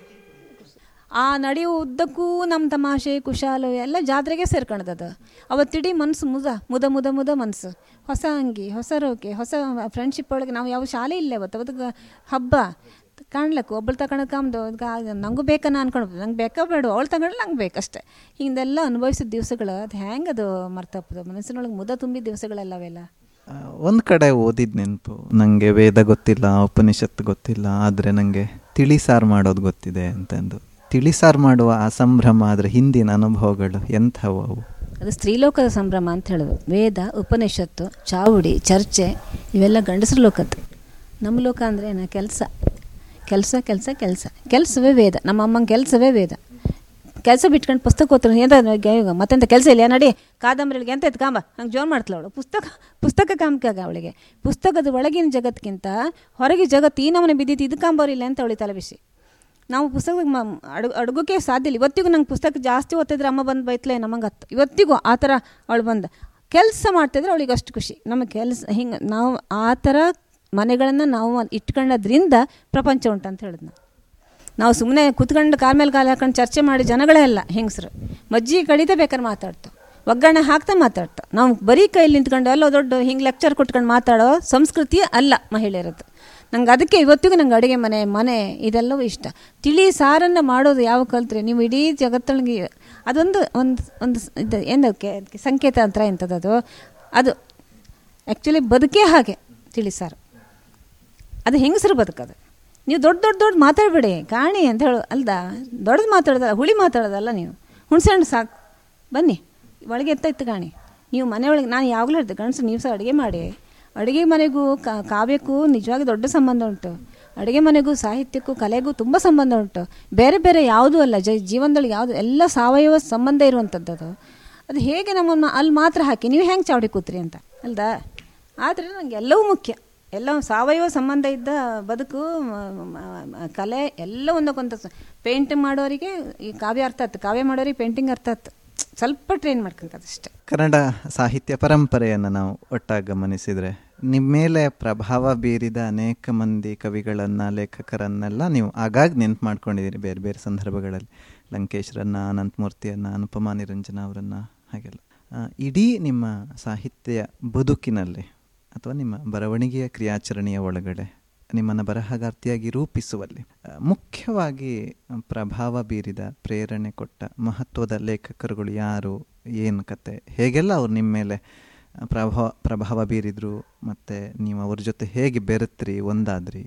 S2: ಆ ನಡೆಯುವ ಉದ್ದಕ್ಕೂ ನಮ್ಮ ತಮಾಷೆ ಕುಶಾಲು ಎಲ್ಲ ಜಾತ್ರೆಗೆ ಸೇರ್ಕೊಂಡದ್ದು. ಅವತ್ತಿಡೀ ಮನಸ್ಸು ಮುದ ಮುದ ಮುದ ಮುದ ಮನಸ್ಸು, ಹೊಸ ಅಂಗಿ, ಹೊಸ ರೋಕೆ, ಹೊಸ ಫ್ರೆಂಡ್ಶಿಪ್ ಒಳಗೆ. ನಾವು ಯಾವ ಶಾಲೆ ಇಲ್ಲೇ ಅವತ್ತು ಅವತ್ತು ಹಬ್ಬ ಕಾಣ್ಲಕ್ಕು, ಒಬ್ಬಳು ತಗೊಳಕ್ಕೆ ಕಾಮ್ದು ನಂಗೂ ಬೇಕನ್ನ ಅನ್ಕೊಂಡು, ನಂಗೆ ಬೇಕಾ ಬೇಡ, ಅವಳು ತಗೊಂಡು ನಂಗೆ ಬೇಕಷ್ಟೆ. ಹಿಂಗೆಲ್ಲ ಅನುಭವಿಸಿದ ದಿವಸಗಳು ಅದು ಹೆಂಗೆ ಅದು ಮರ್ತಪ್ಪದು, ಮನಸ್ಸಿನೊಳಗೆ ಮುದ ತುಂಬಿದ ದಿವಸಗಳೆಲ್ಲ ಅವೆಲ್ಲ.
S1: ಒಂದು ಕಡೆ ಓದಿದ ನೆನಪು, ನನಗೆ ವೇದ ಗೊತ್ತಿಲ್ಲ, ಉಪನಿಷತ್ತು ಗೊತ್ತಿಲ್ಲ, ಆದರೆ ನನಗೆ ತಿಳಿಸಾರು ಮಾಡೋದು ಗೊತ್ತಿದೆ ಅಂತಂದು. ತಿಳಿಸಾರು ಮಾಡುವ ಆ ಸಂಭ್ರಮ, ಅದರ ಹಿಂದಿನ ಅನುಭವಗಳು ಎಂಥವು ಅವು?
S2: ಅದು ಸ್ತ್ರೀಲೋಕದ ಸಂಭ್ರಮ ಅಂತ ಹೇಳೋದು. ವೇದ, ಉಪನಿಷತ್ತು, ಚಾವುಡಿ, ಚರ್ಚೆ ಇವೆಲ್ಲ ಗಂಡಸ್ರ ಲೋಕದ್ದು. ನಮ್ಮ ಲೋಕ ಅಂದರೆ ಏನ, ಕೆಲಸ ಕೆಲಸ ಕೆಲಸ ಕೆಲಸ ಕೆಲಸವೇ ವೇದ. ನಮ್ಮ ಅಮ್ಮನ ಕೆಲಸವೇ ವೇದ. ಕೆಲಸ ಬಿಟ್ಕೊಂಡು ಪುಸ್ತಕ ಓದ್ತಾರೆ, ಎಂತ ಮತ್ತೆಂತ ಕೆಲಸ ಇಲ್ಲ ನಡಿ, ಕಾದಂಬರಿಗಳಿಗೆ ಎಂತ ಇತ್ತು ಕಾಂಬ, ಹಂಗೆ ಜೋನ್ ಮಾಡ್ತಲ್ಲ ಅವಳು. ಪುಸ್ತಕ ಪುಸ್ತಕ ಕಾಂಬಾಗ ಅವಳಿಗೆ ಪುಸ್ತಕದ ಒಳಗಿನ ಜಗತ್ತಿಗಿಂತ ಹೊರಗೆ ಜಗತ್ತು ಈ ನಮ್ಮನೆ ಬಿದ್ದಿತ್ತು, ಇದು ಕಾಂಬೋರಿಲ್ಲ ಅಂತ ಅವಳಿ ತಲೆ ಬಿಸಿ. ನಾವು ಪುಸ್ತಕ ಮ ಅಡುಗೆ ಅಡುಗೋಕೆ ಸಾಧ್ಯ ಇಲ್ಲ. ಇವತ್ತಿಗೂ ನಂಗೆ ಪುಸ್ತಕ ಜಾಸ್ತಿ ಓದ್ತಿದ್ರೆ ಅಮ್ಮ ಬಂದು ಬೈತ್ಲೆ ನಮಗೆ ಹತ್ತು, ಇವತ್ತಿಗೂ ಆ ಥರ ಅವಳು ಬಂದು ಕೆಲಸ ಮಾಡ್ತಿದ್ರೆ ಅವಳಿಗೆ ಅಷ್ಟು ಖುಷಿ. ನಮ್ಮ ಕೆಲಸ ಹಿಂಗೆ ನಾವು ಆ ಥರ ಮನೆಗಳನ್ನು ನಾವು ಇಟ್ಕೊಳ್ಳೋದ್ರಿಂದ ಪ್ರಪಂಚ ಉಂಟಂತ ಹೇಳಿದ್ ನಾವು. ನಾವು ಸುಮ್ಮನೆ ಕೂತ್ಕೊಂಡು ಕಾಲ ಮೇಲೆ ಕಾಲು ಹಾಕೊಂಡು ಚರ್ಚೆ ಮಾಡಿ ಜನಗಳೇ ಅಲ್ಲ ಹೆಂಗಸರು. ಮಜ್ಜಿಗೆ ಕಡಿತ ಬೇಕಾದ್ರೆ ಮಾತಾಡ್ತಾವೆ, ಒಗ್ಗರಣೆ ಹಾಕ್ತಾ ಮಾತಾಡ್ತಾವೆ. ನಾವು ಬರೀ ಕೈಲಿ ನಿಂತ್ಕೊಂಡು ಎಲ್ಲ ದೊಡ್ಡ ಹಿಂಗೆ ಲೆಕ್ಚರ್ ಕೊಟ್ಕೊಂಡು ಮಾತಾಡೋ ಸಂಸ್ಕೃತಿ ಅಲ್ಲ ಮಹಿಳೆಯರದ್ದು. ನಂಗೆ ಅದಕ್ಕೆ ಇವತ್ತಿಗೂ ನಂಗೆ ಅಡುಗೆ ಮನೆ ಮನೆ ಇದೆಲ್ಲವೂ ಇಷ್ಟ. ತಿಳಿ ಸಾರನ್ನು ಮಾಡೋದು ಯಾವ ಕಲ್ತ್ರೆ ನೀವು ಇಡೀ ಜಗತ್ತೊಳಗೆ ಅದೊಂದು ಒಂದು ಒಂದು ಇದು ಏನಕ್ಕೆ ಸಂಕೇತ ಅಂತ ಎಂಥದ್ದು ಅದು ಆ್ಯಕ್ಚುಲಿ ಬದುಕೇ ಹಾಗೆ. ತಿಳಿ ಸಾರು ಅದು ಹೆಂಗಸರು ಬದುಕೋದು. ನೀವು ದೊಡ್ಡ ದೊಡ್ಡ ದೊಡ್ಡ ಮಾತಾಡಬೇಡಿ ಕಾಣಿ ಅಂತ ಹೇಳೋ ಅಲ್ದ, ದೊಡ್ಡದು ಮಾತಾಡೋದಲ್ಲ, ಹುಳಿ ಮಾತಾಡೋದಲ್ಲ. ನೀವು ಹುಣ್ಸೆ ಹಣ್ಣು ಸಾಕು ಬನ್ನಿ ಒಳಗೆ ಎತ್ತಾಯ್ತು ಕಾಣಿ. ನೀವು ಮನೆಯೊಳಗೆ ನಾನು ಯಾವಾಗಲೂ ಹೇಳ್ತೆ ಗಂಡಸು ನೀವು ಸಹ ಅಡುಗೆ ಮಾಡಿ. ಅಡುಗೆ ಮನೆಗೂ ಕಾವ್ಯಕ್ಕೂ ನಿಜವಾಗಿ ದೊಡ್ಡ ಸಂಬಂಧ ಉಂಟು. ಅಡುಗೆ ಮನೆಗೂ ಸಾಹಿತ್ಯಕ್ಕೂ ಕಲೆಗೂ ತುಂಬ ಸಂಬಂಧ ಉಂಟು. ಬೇರೆ ಬೇರೆ ಯಾವುದೂ ಅಲ್ಲ ಜ ಜೀವನದಲ್ಲಿ ಯಾವುದು ಎಲ್ಲ ಸಾವಯವ ಸಂಬಂಧ ಇರುವಂಥದ್ದು ಅದು. ಅದು ಹೇಗೆ ನಮ್ಮನ್ನು ಅಲ್ಲಿ ಮಾತ್ರ ಹಾಕಿ ನೀವು ಹೆಂಗೆ ಚಾವಡಿ ಕೂತ್ರಿ ಅಂತ ಅಲ್ದಾ. ಆದರೆ ನನಗೆ ಎಲ್ಲವೂ ಮುಖ್ಯ. ಎಲ್ಲ ಸಾವಯವ ಸಂಬಂಧ ಇದ್ದ ಬದುಕು, ಕಲೆ ಎಲ್ಲ ಒಂದಕ್ಕೊಂದು. ಪೇಂಟಿಂಗ್ ಮಾಡೋರಿಗೆ ಈ ಕಾವ್ಯ ಅರ್ಥ ಆಯ್ತು, ಕಾವ್ಯ ಮಾಡೋರಿಗೆ ಪೇಂಟಿಂಗ್ ಅರ್ಥ ಆಯ್ತು. ಸ್ವಲ್ಪ ಟ್ರೈನ್ ಮಾಡ್ಕೊಂತದಷ್ಟೇ.
S1: ಕನ್ನಡ ಸಾಹಿತ್ಯ ಪರಂಪರೆಯನ್ನು ನಾವು ಒಟ್ಟಾಗಿ ಗಮನಿಸಿದರೆ ನಿಮ್ಮ ಮೇಲೆ ಪ್ರಭಾವ ಬೀರಿದ ಅನೇಕ ಮಂದಿ ಕವಿಗಳನ್ನು, ಲೇಖಕರನ್ನೆಲ್ಲ ನೀವು ಆಗಾಗ ನೆನ್ಪು ಮಾಡ್ಕೊಂಡಿದ್ದೀರಿ ಬೇರೆ ಬೇರೆ ಸಂದರ್ಭಗಳಲ್ಲಿ. ಲಂಕೇಶ್ರನ್ನು, ಅನಂತಮೂರ್ತಿಯನ್ನು, ಅನುಪಮಾ ನಿರಂಜನ ಅವರನ್ನು, ಹಾಗೆಲ್ಲ. ಇಡೀ ನಿಮ್ಮ ಸಾಹಿತ್ಯ ಬದುಕಿನಲ್ಲಿ ಅಥವಾ ನಿಮ್ಮ ಬರವಣಿಗೆಯ ಕ್ರಿಯಾಚರಣೆಯ ಒಳಗಡೆ ನಿಮ್ಮನ್ನು ಬರಹಗಾರ್ತಿಯಾಗಿ ರೂಪಿಸುವಲ್ಲಿ ಮುಖ್ಯವಾಗಿ ಪ್ರಭಾವ ಬೀರಿದ, ಪ್ರೇರಣೆ ಕೊಟ್ಟ ಮಹತ್ವದ ಲೇಖಕರುಗಳು ಯಾರು, ಏನು ಕತೆ, ಹೇಗೆಲ್ಲ ಅವ್ರು ನಿಮ್ಮ ಮೇಲೆ ಪ್ರಭಾವ ಪ್ರಭಾವ ಬೀರಿದ್ರು ಮತ್ತು ನೀವು ಅವ್ರ ಜೊತೆ ಹೇಗೆ ಬೆರೆತ್ರಿ, ಒಂದಾದ್ರಿ?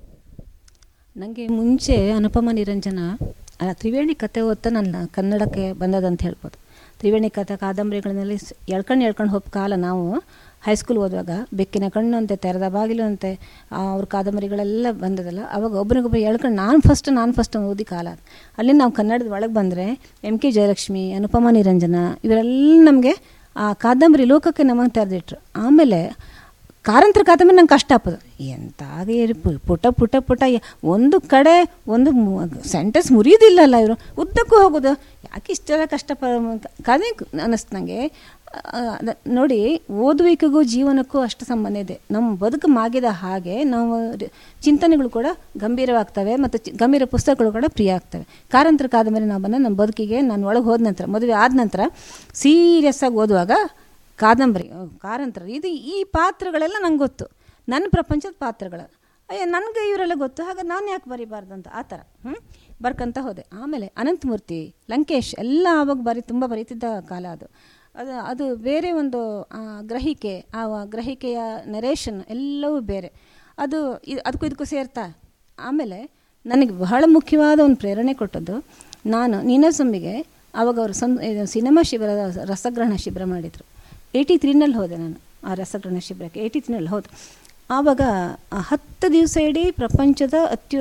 S2: ನನಗೆ ಮುಂಚೆ ಅನುಪಮ ನಿರಂಜನ ತ್ರಿವೇಣಿ ಕತೆ ಓದ್ತಾ ನನ್ನ ಕನ್ನಡಕ್ಕೆ ಬಂದದಂತ ಹೇಳ್ಬೋದು. ತ್ರಿವೇಣಿ ಕಥೆ ಕಾದಂಬರಿಗಳಲ್ಲಿ ಎಳ್ಕೊಂಡು ಎಳ್ಕೊಂಡು ಹೋದ ಕಾಲ ನಾವು ಹೈಸ್ಕೂಲ್ ಓದುವಾಗ ಬೆಕ್ಕಿನ ಕಣ್ಣು ಅಂತೆ, ತೆರೆದ ಬಾಗಿಲು ಅಂತೆ, ಅವ್ರ ಕಾದಂಬರಿಗಳೆಲ್ಲ ಬಂದದಲ್ಲ. ಅವಾಗ ಒಬ್ಬರಿಗೊಬ್ಬರು ಎಳ್ಕೊಂಡು ನಾನು ಫಸ್ಟ್ ನಾನು ಫಸ್ಟ್ ಓದಿ ಕಾಲ. ಅಲ್ಲಿ ನಾವು ಕನ್ನಡದ ಒಳಗೆ ಬಂದರೆ ಎಮ್ ಕೆ ಜಯಲಕ್ಷ್ಮಿ, ಅನುಪಮ ನಿರಂಜನ ಇವರೆಲ್ಲ ನಮಗೆ ಆ ಕಾದಂಬರಿ ಲೋಕಕ್ಕೆ ನಮಗೆ ತೆರೆದಿಟ್ರು. ಆಮೇಲೆ ಕಾರಂತರ ಕಾದಂಬರಿ ನಂಗೆ ಕಷ್ಟ ಆಗ್ತದೆ. ಎಂತಾಗೆ ಪುಟ ಪುಟ ಪುಟ ಒಂದು ಕಡೆ ಒಂದು ಸೆಂಟೆನ್ಸ್ ಮುರಿಯೋದಿಲ್ಲಲ್ಲ ಇವರು, ಉದ್ದಕ್ಕೂ ಹೋಗೋದು ಯಾಕೆ ಇಷ್ಟೆಲ್ಲ ಕಷ್ಟ ಕದೆ ಅನ್ನಿಸ್ತು ನನಗೆ. ನೋಡಿ, ಓದುವಿಕೆಗೂ ಜೀವನಕ್ಕೂ ಅಷ್ಟು ಸಂಬಂಧ ಇದೆ. ನಮ್ಮ ಬದುಕು ಮಾಗಿದ ಹಾಗೆ ನಾವು ಚಿಂತನೆಗಳು ಕೂಡ ಗಂಭೀರವಾಗ್ತವೆ ಮತ್ತು ಗಂಭೀರ ಪುಸ್ತಕಗಳು ಕೂಡ ಪ್ರಿಯ ಆಗ್ತವೆ. ಕಾರಂತರ ಕಾದಂಬರಿ ನಾವು ಬಂದ ನಮ್ಮ ಬದುಕಿಗೆ ನಾನು ಒಳಗೆ ಹೋದ ನಂತರ, ಮದುವೆ ಆದ ನಂತರ ಸೀರಿಯಸ್ ಆಗಿ ಓದುವಾಗ ಕಾದಂಬರಿ ಕಾರಂತರ ಇದು ಈ ಪಾತ್ರಗಳೆಲ್ಲ ನಂಗೆ ಗೊತ್ತು, ನನ್ನ ಪ್ರಪಂಚದ ಪಾತ್ರಗಳು. ಅಯ್ಯ ನನಗೆ ಇವರೆಲ್ಲ ಗೊತ್ತು, ಹಾಗೆ ನಾನು ಯಾಕೆ ಬರೀಬಾರ್ದು ಅಂತ ಆ ಥರ ಹ್ಞೂ ಬರ್ಕಂತ ಹೋದೆ. ಆಮೇಲೆ ಅನಂತಮೂರ್ತಿ, ಲಂಕೇಶ್ ಎಲ್ಲ ಆವಾಗ ಬರೀ ತುಂಬ ಬರೀತಿದ್ದ ಕಾಲ ಅದು. ಅದು ಅದು ಬೇರೆ ಒಂದು ಗ್ರಹಿಕೆ, ಆ ಗ್ರಹಿಕೆಯ ನರೇಷನ್ ಎಲ್ಲವೂ ಬೇರೆ. ಅದು ಅದಕ್ಕೂ ಇದಕ್ಕೂ ಸೇರ್ತಾ. ಆಮೇಲೆ ನನಗೆ ಬಹಳ ಮುಖ್ಯವಾದ ಒಂದು ಪ್ರೇರಣೆ ಕೊಟ್ಟದ್ದು, ನಾನು ನೀನಾಸಂಬಿಗೆ ಆವಾಗ ಅವರು ಸಂ ಸಿನಿಮಾ ಶಿಬಿರ ರಸಗ್ರಹಣ ಶಿಬಿರ ಮಾಡಿದರು. ಏಯ್ಟಿ ತ್ರೀನಲ್ಲಿ ಹೋದೆ ನಾನು ಆ ರಸಗ್ರಹಣ ಶಿಬಿರಕ್ಕೆ. ಏಯ್ಟಿ ತ್ರೀನಲ್ಲಿ ಹೋದೆ. ಆವಾಗ ಹತ್ತು ದಿವಸ ಇಡೀ ಪ್ರಪಂಚದ ಅತ್ಯು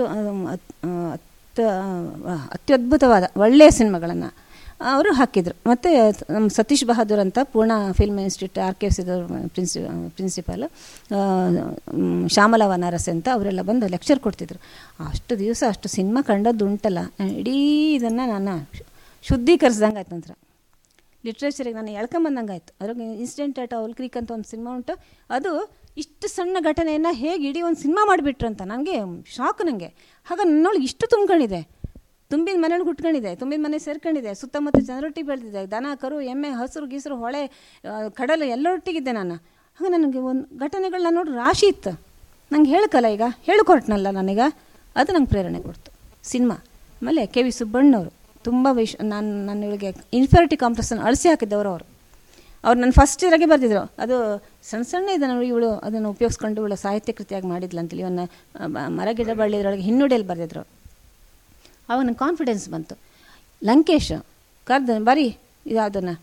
S2: ಅತ್ಯ ಅತ್ಯದ್ಭುತವಾದ ಒಳ್ಳೆಯ ಸಿನಿಮಾಗಳನ್ನು ಅವರು ಹಾಕಿದರು. ಮತ್ತು ನಮ್ಮ ಸತೀಶ್ ಬಹಾದೂರ್ ಅಂತ ಪೂರ್ಣ ಫಿಲ್ಮ್ ಇನ್ಸ್ಟಿಟ್ಯೂಟ್ ಆರ್ಕೈವ್ಸ್ ಇದ್ದವರು ಪ್ರಿನ್ಸಿ ಪ್ರಿನ್ಸಿಪಾಲ್ ಶ್ಯಾಮಲ ವನಾರಸ್ ಅಂತ ಅವರೆಲ್ಲ ಬಂದು ಲೆಕ್ಚರ್ ಕೊಡ್ತಿದ್ರು. ಅಷ್ಟು ದಿವಸ ಅಷ್ಟು ಸಿನಿಮಾ ಕಂಡದ್ದು ಉಂಟಲ್ಲ, ಇಡೀ ಇದನ್ನು ನಾನು ಶುದ್ಧೀಕರಿಸ್ದಂಗೆ ಆಯ್ತು. ನಂತರ ಲಿಟ್ರೇಚರಿಗೆ ನಾನು ಎಳ್ಕೊಂಬಂದಂಗೆ ಆಯಿತು. ಅದ್ರಾಗ ಇನ್ಸಿಡೆಂಟ್ ಅಟ್ ಔಲ್ ಕ್ರೀಕ್ ಅಂತ ಒಂದು ಸಿನಿಮಾ ಉಂಟು. ಅದು ಇಷ್ಟು ಸಣ್ಣ ಘಟನೆಯನ್ನು ಹೇಗೆ ಇಡೀ ಒಂದು ಸಿನಿಮಾ ಮಾಡಿಬಿಟ್ರು ಅಂತ ನನಗೆ ಶಾಕ್. ನನಗೆ ಹಾಗ ನನ್ನೊಳಗೆ ಇಷ್ಟು ತುಂಬ್ಕೊಂಡಿದೆ, ತುಂಬಿದ ಮನೆಯೊಳಗೆ ಹುಟ್ಕೊಂಡಿದೆ, ತುಂಬಿದ ಮನೆ ಸೇರ್ಕೊಂಡಿದೆ, ಸುತ್ತಮುತ್ತ ಜನರೊಟ್ಟಿಗೆ ಬೆಳೆದಿದೆ, ದನ ಕರು ಎಮ್ಮೆ ಹಸಿರು ಗೀಸರು ಹೊಳೆ ಕಡಲು ಎಲ್ಲರೊಟ್ಟಿಗಿದ್ದೆ ನಾನು. ಹಾಗೆ ನನಗೆ ಒಂದು ಘಟನೆಗಳನ್ನ ನೋಡಿ ರಾಶಿ ಇತ್ತು. ನಂಗೆ ಹೇಳ್ಕಲ್ಲ ಈಗ ಹೇಳಿಕೊಟ್ನಲ್ಲ ನನಗ, ಅದು ನಂಗೆ ಪ್ರೇರಣೆ ಕೊಡ್ತು ಸಿನಿಮಾ. ಆಮೇಲೆ ಕೆ ವಿ ಸುಬ್ಬಣ್ಣವರು ತುಂಬ ವಿಷ ನಾನು ನನ್ನೊಳಗೆ ಇನ್ಫೆರಿಟಿ ಕಾಂಪ್ಲೆಕ್ಸನ್ನು ಅಳಿಸಿ ಹಾಕಿದ್ದವರು ಅವರು. ಅವ್ರು ನನ್ನ ಫಸ್ಟ್ ಇಯರಾಗೆ ಬರೆದಿದ್ರು. ಅದು ಸಣ್ಣ ಸಣ್ಣ ಇದನ್ನು ಇವಳು ಅದನ್ನು ಉಪಯೋಗಿಸ್ಕೊಂಡು ಇವಳು ಸಾಹಿತ್ಯ ಕೃತಿಯಾಗಿ ಮಾಡಿದ್ಲು ಅಂತೇಳಿ ಇವನ್ನ ಮರಗಿಡ ಬಳ್ಳಿದ್ರೊಳಗೆ ಹಿನ್ನುಡಿಯಲ್ಲಿ ಬರೆದಿದ್ರು. ಆವಾಗ ನಂಗೆ ಕಾನ್ಫಿಡೆನ್ಸ್ ಬಂತು. ಲಂಕೇಶ್ ಕರ್ದು ಬರೀ ಯಾವುದನ್ನು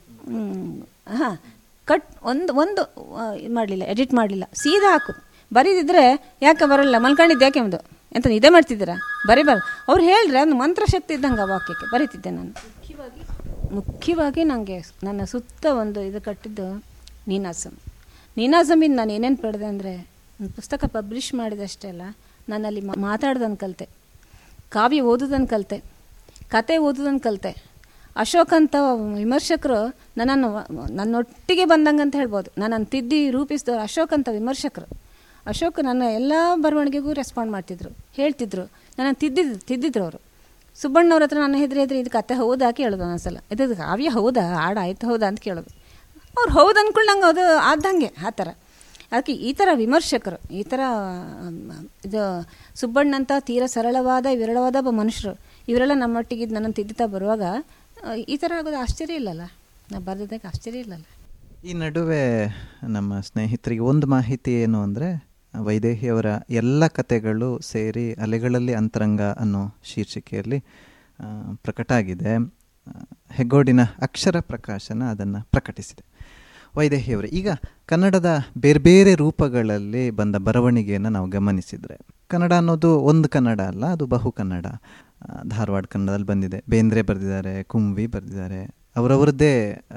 S2: ಹಾಂ ಕಟ್ ಒಂದು ಒಂದು ಇದು ಮಾಡಲಿಲ್ಲ, ಎಡಿಟ್ ಮಾಡಲಿಲ್ಲ, ಸೀದಾ ಹಾಕು. ಬರೀದಿದ್ರೆ ಯಾಕೆ ಬರೋಲ್ಲ, ಮಲ್ಕೊಂಡಿದ್ದು ಯಾಕೆ ಒಂದು ಎಂತ ಇದೇ ಮಾಡ್ತಿದ್ದೀರಾ, ಬರೀಬಾರ್ದು. ಅವ್ರು ಹೇಳಿದ್ರೆ ಒಂದು ಮಂತ್ರಶಕ್ತಿ ಇದ್ದಂಗೆ ಆ ವಾಕ್ಯಕ್ಕೆ ಬರೀತಿದ್ದೆ ನಾನು. ಮುಖ್ಯವಾಗಿ ಮುಖ್ಯವಾಗಿ ನನಗೆ ನನ್ನ ಸುತ್ತ ಒಂದು ಇದು ಕಟ್ಟಿದ್ದು ನೀನಾಸಂ. ನೀನಾಸಮಿಂದ ನಾನು ಏನೇನು ಪಡೆದೆ ಅಂದರೆ, ಒಂದು ಪುಸ್ತಕ ಪಬ್ಲಿಷ್ ಮಾಡಿದಷ್ಟೇ ಅಲ್ಲ, ನಾನಲ್ಲಿ ಮಾತಾಡೋದನ್ನು ಕಲಿತೆ, ಕಾವ್ಯ ಓದೋದನ್ನು ಕಲಿತೆ, ಕತೆ ಓದೋದನ್ನು ಕಲಿತೆ. ಅಶೋಕ್ ಅಂತ ವಿಮರ್ಶಕರು ನನ್ನನ್ನು ನನ್ನೊಟ್ಟಿಗೆ ಬಂದಂಗೆ ಅಂತ ಹೇಳ್ಬೋದು. ನನ್ನನ್ನು ತಿದ್ದಿ ರೂಪಿಸಿದವರು ಅಶೋಕ್ ಅಂತ ವಿಮರ್ಶಕರು. ಅಶೋಕ್ ನನ್ನ ಎಲ್ಲ ಬರವಣಿಗೆಗೂ ರೆಸ್ಪಾಂಡ್ ಮಾಡ್ತಿದ್ರು, ಹೇಳ್ತಿದ್ರು, ನನ್ನನ್ನು ತಿದ್ದಿದ್ರು ತಿದ್ದಿದ್ರು ಅವರು. ಸುಬ್ಬಣ್ಣವ್ರ ಹತ್ರ ನನ್ನ ಹೆದ್ರಿ ಹೆದ್ರಿ ಇದು ಕತೆ ಹೌದಾ ಕೇಳೋದು ಒಂದೊಂದ್ಸಲ, ಇದು ಕಾವ್ಯ ಹೌದಾ, ಹಾಡು ಆಯ್ತು ಹೌದಾ ಅಂತ ಕೇಳೋದು. ಅವ್ರು ಹೌದು ಅಂದ್ಕೊಂಡು ನಂಗೆ ಅದು ಆದಂಗೆ ಆ ಥರ. ಅದಕ್ಕೆ ಈ ಥರ ವಿಮರ್ಶಕರು, ಈ ಥರ ಇದು ಸುಬ್ಬಣ್ಣಂಥ ತೀರ ಸರಳವಾದ ವಿರಳವಾದ ಒಬ್ಬ ಮನುಷ್ಯರು, ಇವರೆಲ್ಲ ನಮ್ಮೊಟ್ಟಿಗಿದ್ದು ನನ್ನನ್ನು ತಿದ್ದುತ್ತಾ ಬರುವಾಗ ಈ ಥರ ಆಗೋದು ಆಶ್ಚರ್ಯ ಇಲ್ಲಲ್ಲ, ನಾವು ಬರೆದಿದ್ದಕ್ಕೆ ಆಶ್ಚರ್ಯ ಇಲ್ಲಲ್ಲ.
S1: ಈ ನಡುವೆ ನಮ್ಮ ಸ್ನೇಹಿತರಿಗೆ ಒಂದು ಮಾಹಿತಿ ಏನು ಅಂದರೆ, ವೈದೇಹಿಯವರ ಎಲ್ಲ ಕತೆಗಳು ಸೇರಿ ಅಲೆಗಳಲ್ಲಿ ಅಂತರಂಗ ಅನ್ನೋ ಶೀರ್ಷಿಕೆಯಲ್ಲಿ ಪ್ರಕಟ ಆಗಿದೆ. ಹೆಗ್ಗೋಡಿನ ಅಕ್ಷರ ಪ್ರಕಾಶನ ಅದನ್ನು ಪ್ರಕಟಿಸಿದೆ. ವೈದೇಹಿಯವರು ಈಗ ಕನ್ನಡದ ಬೇರೆ ಬೇರೆ ರೂಪಗಳಲ್ಲಿ ಬಂದ ಬರವಣಿಗೆಯನ್ನು ನಾವು ಗಮನಿಸಿದರೆ, ಕನ್ನಡ ಅನ್ನೋದು ಒಂದು ಕನ್ನಡ ಅಲ್ಲ, ಅದು ಬಹು ಕನ್ನಡ. ಧಾರವಾಡ ಕನ್ನಡದಲ್ಲಿ ಬಂದಿದೆ, ಬೇಂದ್ರೆ ಬರೆದಿದ್ದಾರೆ, ಕುಂವಿ ಬರೆದಿದ್ದಾರೆ, ಅವರವರದ್ದೇ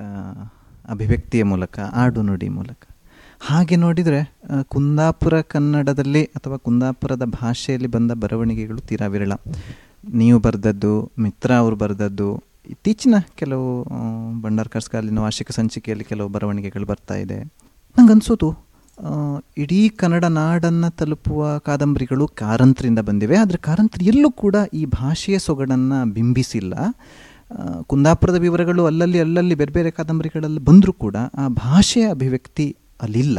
S1: ಅಭಿವ್ಯಕ್ತಿಯ ಮೂಲಕ, ಆಡು ನುಡಿ ಮೂಲಕ. ಹಾಗೆ ನೋಡಿದರೆ ಕುಂದಾಪುರ ಕನ್ನಡದಲ್ಲಿ ಅಥವಾ ಕುಂದಾಪುರದ ಭಾಷೆಯಲ್ಲಿ ಬಂದ ಬರವಣಿಗೆಗಳು ತೀರಾ ವಿರಳ. ನೀವು ಬರೆದದ್ದು, ಮಿತ್ರ ಅವರು ಬರೆದದ್ದು, ಇತ್ತೀಚಿನ ಕೆಲವು ಭಂಡಾರ್ಕರ್ಸ್ ಕಾಲಿನ ವಾರ್ಷಿಕ ಸಂಚಿಕೆಯಲ್ಲಿ ಕೆಲವು ಬರವಣಿಗೆಗಳು ಬರ್ತಾ ಇದೆ. ನಂಗನ್ಸೋದು ಇಡೀ ಕನ್ನಡ ನಾಡನ್ನು ತಲುಪುವ ಕಾದಂಬರಿಗಳು ಕಾರಂತರಿಂದ ಬಂದಿವೆ. ಆದರೆ ಕಾರಂತರು ಎಲ್ಲೂ ಕೂಡ ಈ ಭಾಷೆಯ ಸೊಗಡನ್ನು ಬಿಂಬಿಸಿಲ್ಲ. ಕುಂದಾಪುರದ ವಿವರಗಳು ಅಲ್ಲಲ್ಲಿ ಅಲ್ಲಲ್ಲಿ ಬೇರೆ ಬೇರೆ ಕಾದಂಬರಿಗಳಲ್ಲಿ ಬಂದರೂ ಕೂಡ ಆ ಭಾಷೆಯ ಅಭಿವ್ಯಕ್ತಿ ಅಲ್ಲಿಲ್ಲ.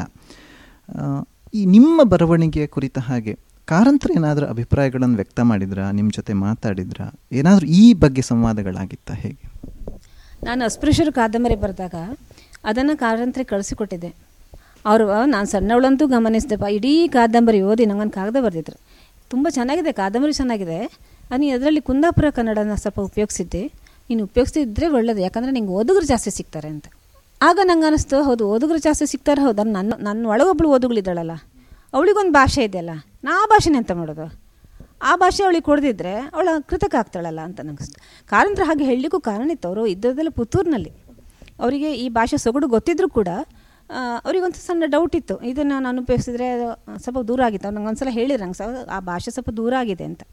S1: ಈ ನಿಮ್ಮ ಬರವಣಿಗೆಯ ಕುರಿತ ಹಾಗೆ ಕಾರಂತರು ಏನಾದರೂ ಅಭಿಪ್ರಾಯಗಳನ್ನು ವ್ಯಕ್ತ ಮಾಡಿದ್ರಾ, ನಿಮ್ಮ ಜೊತೆ ಮಾತಾಡಿದ್ರಾ, ಏನಾದರೂ ಈ ಬಗ್ಗೆ ಸಂವಾದಗಳಾಗಿತ್ತಾ, ಹೇಗೆ?
S2: ನಾನು ಅಸ್ಪೃಶ್ಯರು ಕಾದಂಬರಿ ಬರೆದಾಗ ಅದನ್ನು ಕಾರಂತರಿಗೆ ಕಳಿಸಿಕೊಟ್ಟಿದ್ದೆ. ಅವರು ನಾನು ಸಣ್ಣವಳಂತೂ ಗಮನಿಸಿದೆಪ್ಪ, ಇಡೀ ಕಾದಂಬರಿ ಓದಿ ನಂಗೊಂದು ಕಾಗದ ಬರೆದಿದ್ರು, ತುಂಬ ಚೆನ್ನಾಗಿದೆ ಕಾದಂಬರಿ, ಚೆನ್ನಾಗಿದೆ, ನೀನು ಅದರಲ್ಲಿ ಕುಂದಾಪುರ ಕನ್ನಡನ ಸ್ವಲ್ಪ ಉಪಯೋಗಿಸಿದ್ದೆ, ನೀನು ಉಪಯೋಗಿಸಿದ್ರೆ ಒಳ್ಳೇದು, ಯಾಕಂದರೆ ನಿಂಗೆ ಓದುಗರು ಜಾಸ್ತಿ ಸಿಗ್ತಾರೆ ಅಂತ. ಆಗ ನಂಗೆ ಅನ್ನಿಸ್ತು, ಹೌದು ಓದುಗರು ಜಾಸ್ತಿ ಸಿಗ್ತಾರೆ, ಹೌದು, ನನ್ನ ನನ್ನ ಒಳಗೊಬ್ಬಳು ಓದುಗಳಿದ್ದಾಳಲ್ಲ, ಅವಳಿಗೊಂದು ಭಾಷೆ ಇದೆಯಲ್ಲ, ನಾ ಆ ಭಾಷೆನೇ ಅಂತ ಮಾಡೋದು, ಆ ಭಾಷೆ ಅವಳಿಗೆ ಕೊಡದಿದ್ರೆ ಅವಳ ಕೃತಕ ಆಗ್ತಾಳಲ್ಲ ಅಂತ ನಂಗಿಸ್ತು. ಕಾರಂತರ ಹಾಗೆ ಹೇಳಲಿಕ್ಕೂ ಕಾರಣ ಇತ್ತು. ಅವರು ಇದ್ದದೆಲ್ಲ ಪುತ್ತೂರಿನಲ್ಲಿ, ಅವರಿಗೆ ಈ ಭಾಷೆ ಸೊಗಡು ಗೊತ್ತಿದ್ರೂ ಕೂಡ ಅವರಿಗೊಂದು ಸಣ್ಣ ಡೌಟ್ ಇತ್ತು, ಇದನ್ನು ನಾನು ಉಪಯೋಗಿಸಿದ್ರೆ ಸ್ವಲ್ಪ ದೂರ ಆಗಿತ್ತು. ಅವ್ರು ನಂಗೆ ಒಂದು ಸಲ ಹೇಳಿದ್ರು, ನಂಗೆ ಸ್ವಲ್ಪ ಆ ಭಾಷೆ ಸ್ವಲ್ಪ ದೂರ ಆಗಿದೆ ಅಂತ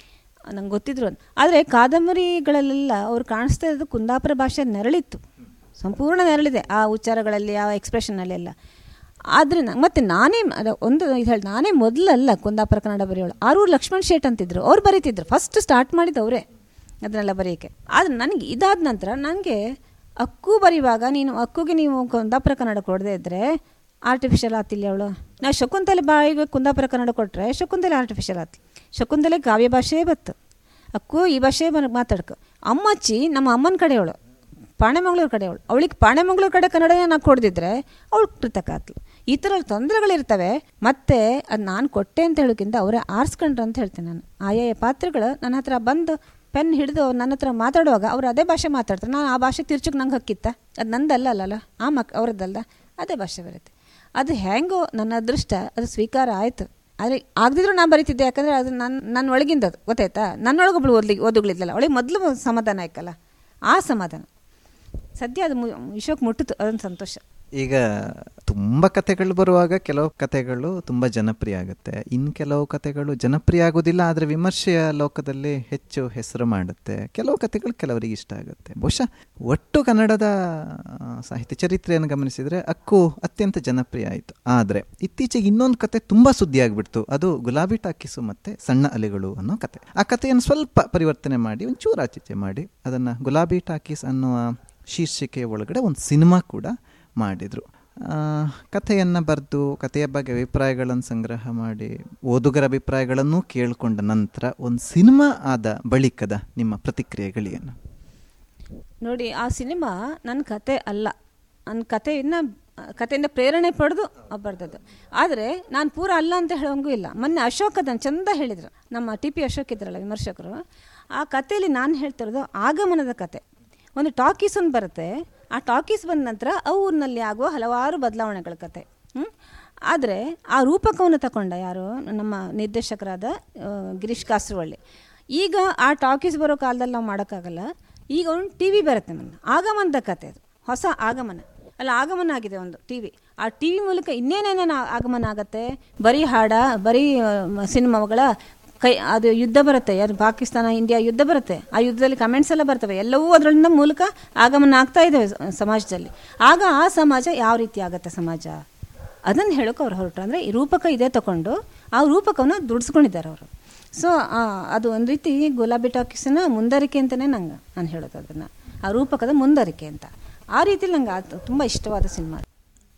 S2: ನಂಗೆ ಗೊತ್ತಿದ್ರು ಅಂತ. ಆದರೆ ಕಾದಂಬರಿಗಳಲ್ಲೆಲ್ಲ ಅವ್ರು ಕಾಣಿಸ್ತಾ ಇರೋದು ಕುಂದಾಪುರ ಭಾಷೆ ನೆರಳಿತ್ತು, ಸಂಪೂರ್ಣ ನೆರಳಿದೆ ಆ ಉಚ್ಚಾರಗಳಲ್ಲಿ, ಆ ಎಕ್ಸ್ಪ್ರೆಷನ್ನಲ್ಲೆಲ್ಲ. ಆದರೆ ಮತ್ತು ನಾನೇ ಅದು ಒಂದು ಇದು ಹೇಳಿ, ನಾನೇ ಮೊದಲಲ್ಲ ಕುಂದಾಪುರ ಕನ್ನಡ ಬರೆಯೋಳು. ಆರೂರು ಲಕ್ಷ್ಮಣ್ ಶೇಟ್ ಅಂತಿದ್ರು, ಅವ್ರು ಬರೀತಿದ್ರು, ಫಸ್ಟ್ ಸ್ಟಾರ್ಟ್ ಮಾಡಿದ್ದು ಅವರೇ ಅದನ್ನೆಲ್ಲ ಬರೆಯೋಕ್ಕೆ. ಆದರೆ ನನಗೆ ಇದಾದ ನಂತರ ನನಗೆ ಅಕ್ಕು ಬರೆಯುವಾಗ, ನೀನು ಅಕ್ಕುಗೆ ನೀವು ಕುಂದಾಪುರ ಕನ್ನಡ ಕೊಡದೇ ಇದ್ದರೆ ಆರ್ಟಿಫಿಷಿಯಲ್ ಆತಿಲ್ಲ ಅವಳು. ನಾವು ಶಕುಂತಲೆ ಬಾಯಿಗೆ ಕುಂದಾಪುರ ಕನ್ನಡ ಕೊಟ್ಟರೆ ಶಕುಂತಲೆ ಆರ್ಟಿಫಿಷಿಯಲ್ ಆತಿ. ಶಕುಂತಲೆ ಕಾವ್ಯ ಭಾಷೆ ಬತ್ತು, ಅಕ್ಕು ಈ ಭಾಷೆ ಮಾತಾಡ್ಕೊ. ಅಮ್ಮಚ್ಚಿ ನಮ್ಮ ಅಮ್ಮನ ಕಡೆಯವಳು, ಪಾಣೆಮಂಗ್ಳೂರು ಕಡೆಯವಳು, ಅವಳಿಗೆ ಪಾಣೆಮಂಗ್ಳೂರು ಕಡೆ ಕನ್ನಡನೇ ನಾನು ಕೊಡ್ದಿದ್ರೆ ಅವಳು ಕೃತಕ ಆತ್ಲು. ಈ ಥರ ತೊಂದರೆಗಳಿರ್ತವೆ. ಮತ್ತು ಅದು ನಾನು ಕೊಟ್ಟೆ ಅಂತ ಹೇಳೋಕ್ಕಿಂತ ಅವರೇ ಆರಿಸ್ಕೊಂಡ್ರು ಅಂತ ಹೇಳ್ತೀನಿ ನಾನು. ಆಯಾಯ ಪಾತ್ರಗಳು ನನ್ನ ಹತ್ರ ಬಂದು ಪೆನ್ ಹಿಡಿದು ನನ್ನ ಹತ್ರ ಮಾತಾಡುವಾಗ ಅವ್ರು ಅದೇ ಭಾಷೆ ಮಾತಾಡ್ತಾರೆ, ನಾನು ಆ ಭಾಷೆ ತಿರ್ಚಕ್ಕೆ ನಂಗೆ ಹಕ್ಕಿತ್ತ, ಅದು ನಂದಲ್ಲ ಅಲ್ಲಲ್ಲ, ಆ ಮಕ್ ಅವ್ರದ್ದಲ್ಲ, ಅದೇ ಭಾಷೆ ಬರುತ್ತೆ. ಅದು ಹೆಂಗೋ ನನ್ನ ಅದೃಷ್ಟ, ಅದು ಸ್ವೀಕಾರ ಆಯಿತು. ಆದರೆ ಆಗದಿದ್ರು ನಾನು ಬರೀತಿದ್ದೆ, ಯಾಕಂದರೆ ಅದು ನನ್ನ ನನ್ನ ಒಳಗಿಂದದು ಗೊತ್ತಾಯ್ತಾ. ನನ್ನೊಳಗೊಬ್ಳು ಓದ್ಲಿ ಓದುಗಳಿದ್ಲಲ್ಲ, ಅವಳಿಗೆ ಮೊದಲು ಸಮಾಧಾನ ಆಯ್ಕಲ್ಲ, ಆ ಸಮಾಧಾನ ಸದ್ಯ ಅದು ವಿಶ್ವಕ್ಕೆ ಮುಟ್ಟಿತು, ಅದೊಂದು ಸಂತೋಷ.
S1: ಈಗ ತುಂಬ ಕಥೆಗಳು ಬರುವಾಗ ಕೆಲವು ಕಥೆಗಳು ತುಂಬ ಜನಪ್ರಿಯ ಆಗುತ್ತೆ, ಇನ್ನು ಕೆಲವು ಕಥೆಗಳು ಜನಪ್ರಿಯ ಆಗೋದಿಲ್ಲ, ಆದರೆ ವಿಮರ್ಶೆಯ ಲೋಕದಲ್ಲಿ ಹೆಚ್ಚು ಹೆಸರು ಮಾಡುತ್ತೆ. ಕೆಲವು ಕಥೆಗಳು ಕೆಲವರಿಗೆ ಇಷ್ಟ ಆಗುತ್ತೆ. ಬಹುಶಃ ಒಟ್ಟು ಕನ್ನಡದ ಸಾಹಿತ್ಯ ಚರಿತ್ರೆಯನ್ನು ಗಮನಿಸಿದರೆ ಅಕ್ಕು ಅತ್ಯಂತ ಜನಪ್ರಿಯ ಆಯಿತು. ಆದರೆ ಇತ್ತೀಚೆಗೆ ಇನ್ನೊಂದು ಕತೆ ತುಂಬ ಸುದ್ದಿ ಆಗಿಬಿಡ್ತು, ಅದು ಗುಲಾಬಿ ಟಾಕೀಸು ಮತ್ತು ಸಣ್ಣ ಅಲೆಗಳು ಅನ್ನೋ ಕತೆ. ಆ ಕಥೆಯನ್ನು ಸ್ವಲ್ಪ ಪರಿವರ್ತನೆ ಮಾಡಿ, ಒಂದು ಚೂರಾಚೀಚೆ ಮಾಡಿ, ಅದನ್ನು ಗುಲಾಬಿ ಟಾಕೀಸ್ ಅನ್ನುವ ಶೀರ್ಷಿಕೆಯ ಒಳಗಡೆ ಒಂದು ಸಿನಿಮಾ ಕೂಡ ಮಾಡಿದರು. ಕಥೆಯನ್ನು ಬರೆದು ಕಥೆಯ ಬಗ್ಗೆ ಅಭಿಪ್ರಾಯಗಳನ್ನು ಸಂಗ್ರಹ ಮಾಡಿ ಓದುಗರ ಅಭಿಪ್ರಾಯಗಳನ್ನು ಕೇಳಿಕೊಂಡ ನಂತರ ಒಂದು ಸಿನಿಮಾ ಆದ ಬಳಿಕದ ನಿಮ್ಮ ಪ್ರತಿಕ್ರಿಯೆಗಳೇನು?
S2: ನೋಡಿ, ಆ ಸಿನಿಮಾ ನನ್ನ ಕತೆ ಅಲ್ಲ, ನನ್ನ ಕಥೆಯನ್ನು ಕಥೆಯಿಂದ ಪ್ರೇರಣೆ ಪಡೆದು ಬರೆದದ್ದು. ಆದರೆ ನಾನು ಪೂರ ಅಲ್ಲ ಅಂತ ಹೇಳೋಂಗೂ ಇಲ್ಲ. ಮೊನ್ನೆ ಅಶೋಕ್ ಅದನ್ನು ಚಂದ ಹೇಳಿದರು, ನಮ್ಮ ಟಿ ಪಿ ಅಶೋಕ್ ಇದ್ರಲ್ಲ ವಿಮರ್ಶಕರು. ಆ ಕಥೆಯಲ್ಲಿ ನಾನು ಹೇಳ್ತಿರೋದು ಆಗಮನದ ಕತೆ. ಒಂದು ಟಾಕೀಸ್ ಒಂದು ಬರುತ್ತೆ, ಆ ಟಾಕೀಸ್ ಬಂದ ನಂತರ ಆ ಊರಿನಲ್ಲಿ ಆಗುವ ಹಲವಾರು ಬದಲಾವಣೆಗಳ ಕತೆ. ಆದರೆ ಆ ರೂಪಕವನ್ನು ತಗೊಂಡ ಯಾರು, ನಮ್ಮ ನಿರ್ದೇಶಕರಾದ ಗಿರೀಶ್ ಕಾಸರವಳ್ಳಿ. ಈಗ ಆ ಟಾಕೀಸ್ ಬರೋ ಕಾಲದಲ್ಲಿ ನಾವು ಮಾಡೋಕ್ಕಾಗಲ್ಲ, ಈಗ ಒಂದು ಟಿ ವಿ ಬರುತ್ತೆ, ನನ್ನ ಆಗಮನದ ಕತೆ, ಅದು ಹೊಸ ಆಗಮನ ಅಲ್ಲ, ಆಗಮನ ಆಗಿದೆ ಒಂದು ಟಿ ವಿ. ಆ ಟಿ ವಿ ಮೂಲಕ ಇನ್ನೇನೇನೇನು ಆಗಮನ ಆಗುತ್ತೆ, ಬರೀ ಹಾಡ, ಬರೀ ಸಿನಿಮಾಗಳ ಕೈ, ಅದು ಯುದ್ಧ ಬರುತ್ತೆ, ಯಾರು ಪಾಕಿಸ್ತಾನ ಇಂಡಿಯಾ ಯುದ್ಧ ಬರುತ್ತೆ, ಆ ಯುದ್ಧದಲ್ಲಿ ಕಮೆಂಟ್ಸ್ ಎಲ್ಲ ಬರ್ತವೆ, ಎಲ್ಲವೂ ಅದರಿಂದ ಮೂಲಕ ಆಗಮನ ಆಗ್ತಾ ಇದ್ದಾವೆ ಸಮಾಜದಲ್ಲಿ. ಆಗ ಆ ಸಮಾಜ ಯಾವ ರೀತಿ ಆಗುತ್ತೆ ಸಮಾಜ, ಅದನ್ನು ಹೇಳೋಕೆ ಅವ್ರು ಹೊರಟು. ಅಂದರೆ ಈ ರೂಪಕ ಇದೇ ತಗೊಂಡು ಆ ರೂಪಕವನ್ನು ದುಡಿಸ್ಕೊಂಡಿದ್ದಾರೆ ಅವರು. ಸೊ ಅದು ಒಂದು ರೀತಿ ಗುಲಾಬಿ ಟಾಕೀಸಿನ ಮುಂದರಿಕೆ ಅಂತಲೇ ನಂಗೆ ನಾನು ಹೇಳೋದು, ಅದನ್ನು ಆ ರೂಪಕದ ಮುಂದರಿಕೆ ಅಂತ. ಆ ರೀತಿಲಿ ನಂಗೆ ಅದು ತುಂಬ ಇಷ್ಟವಾದ ಸಿನಿಮಾ.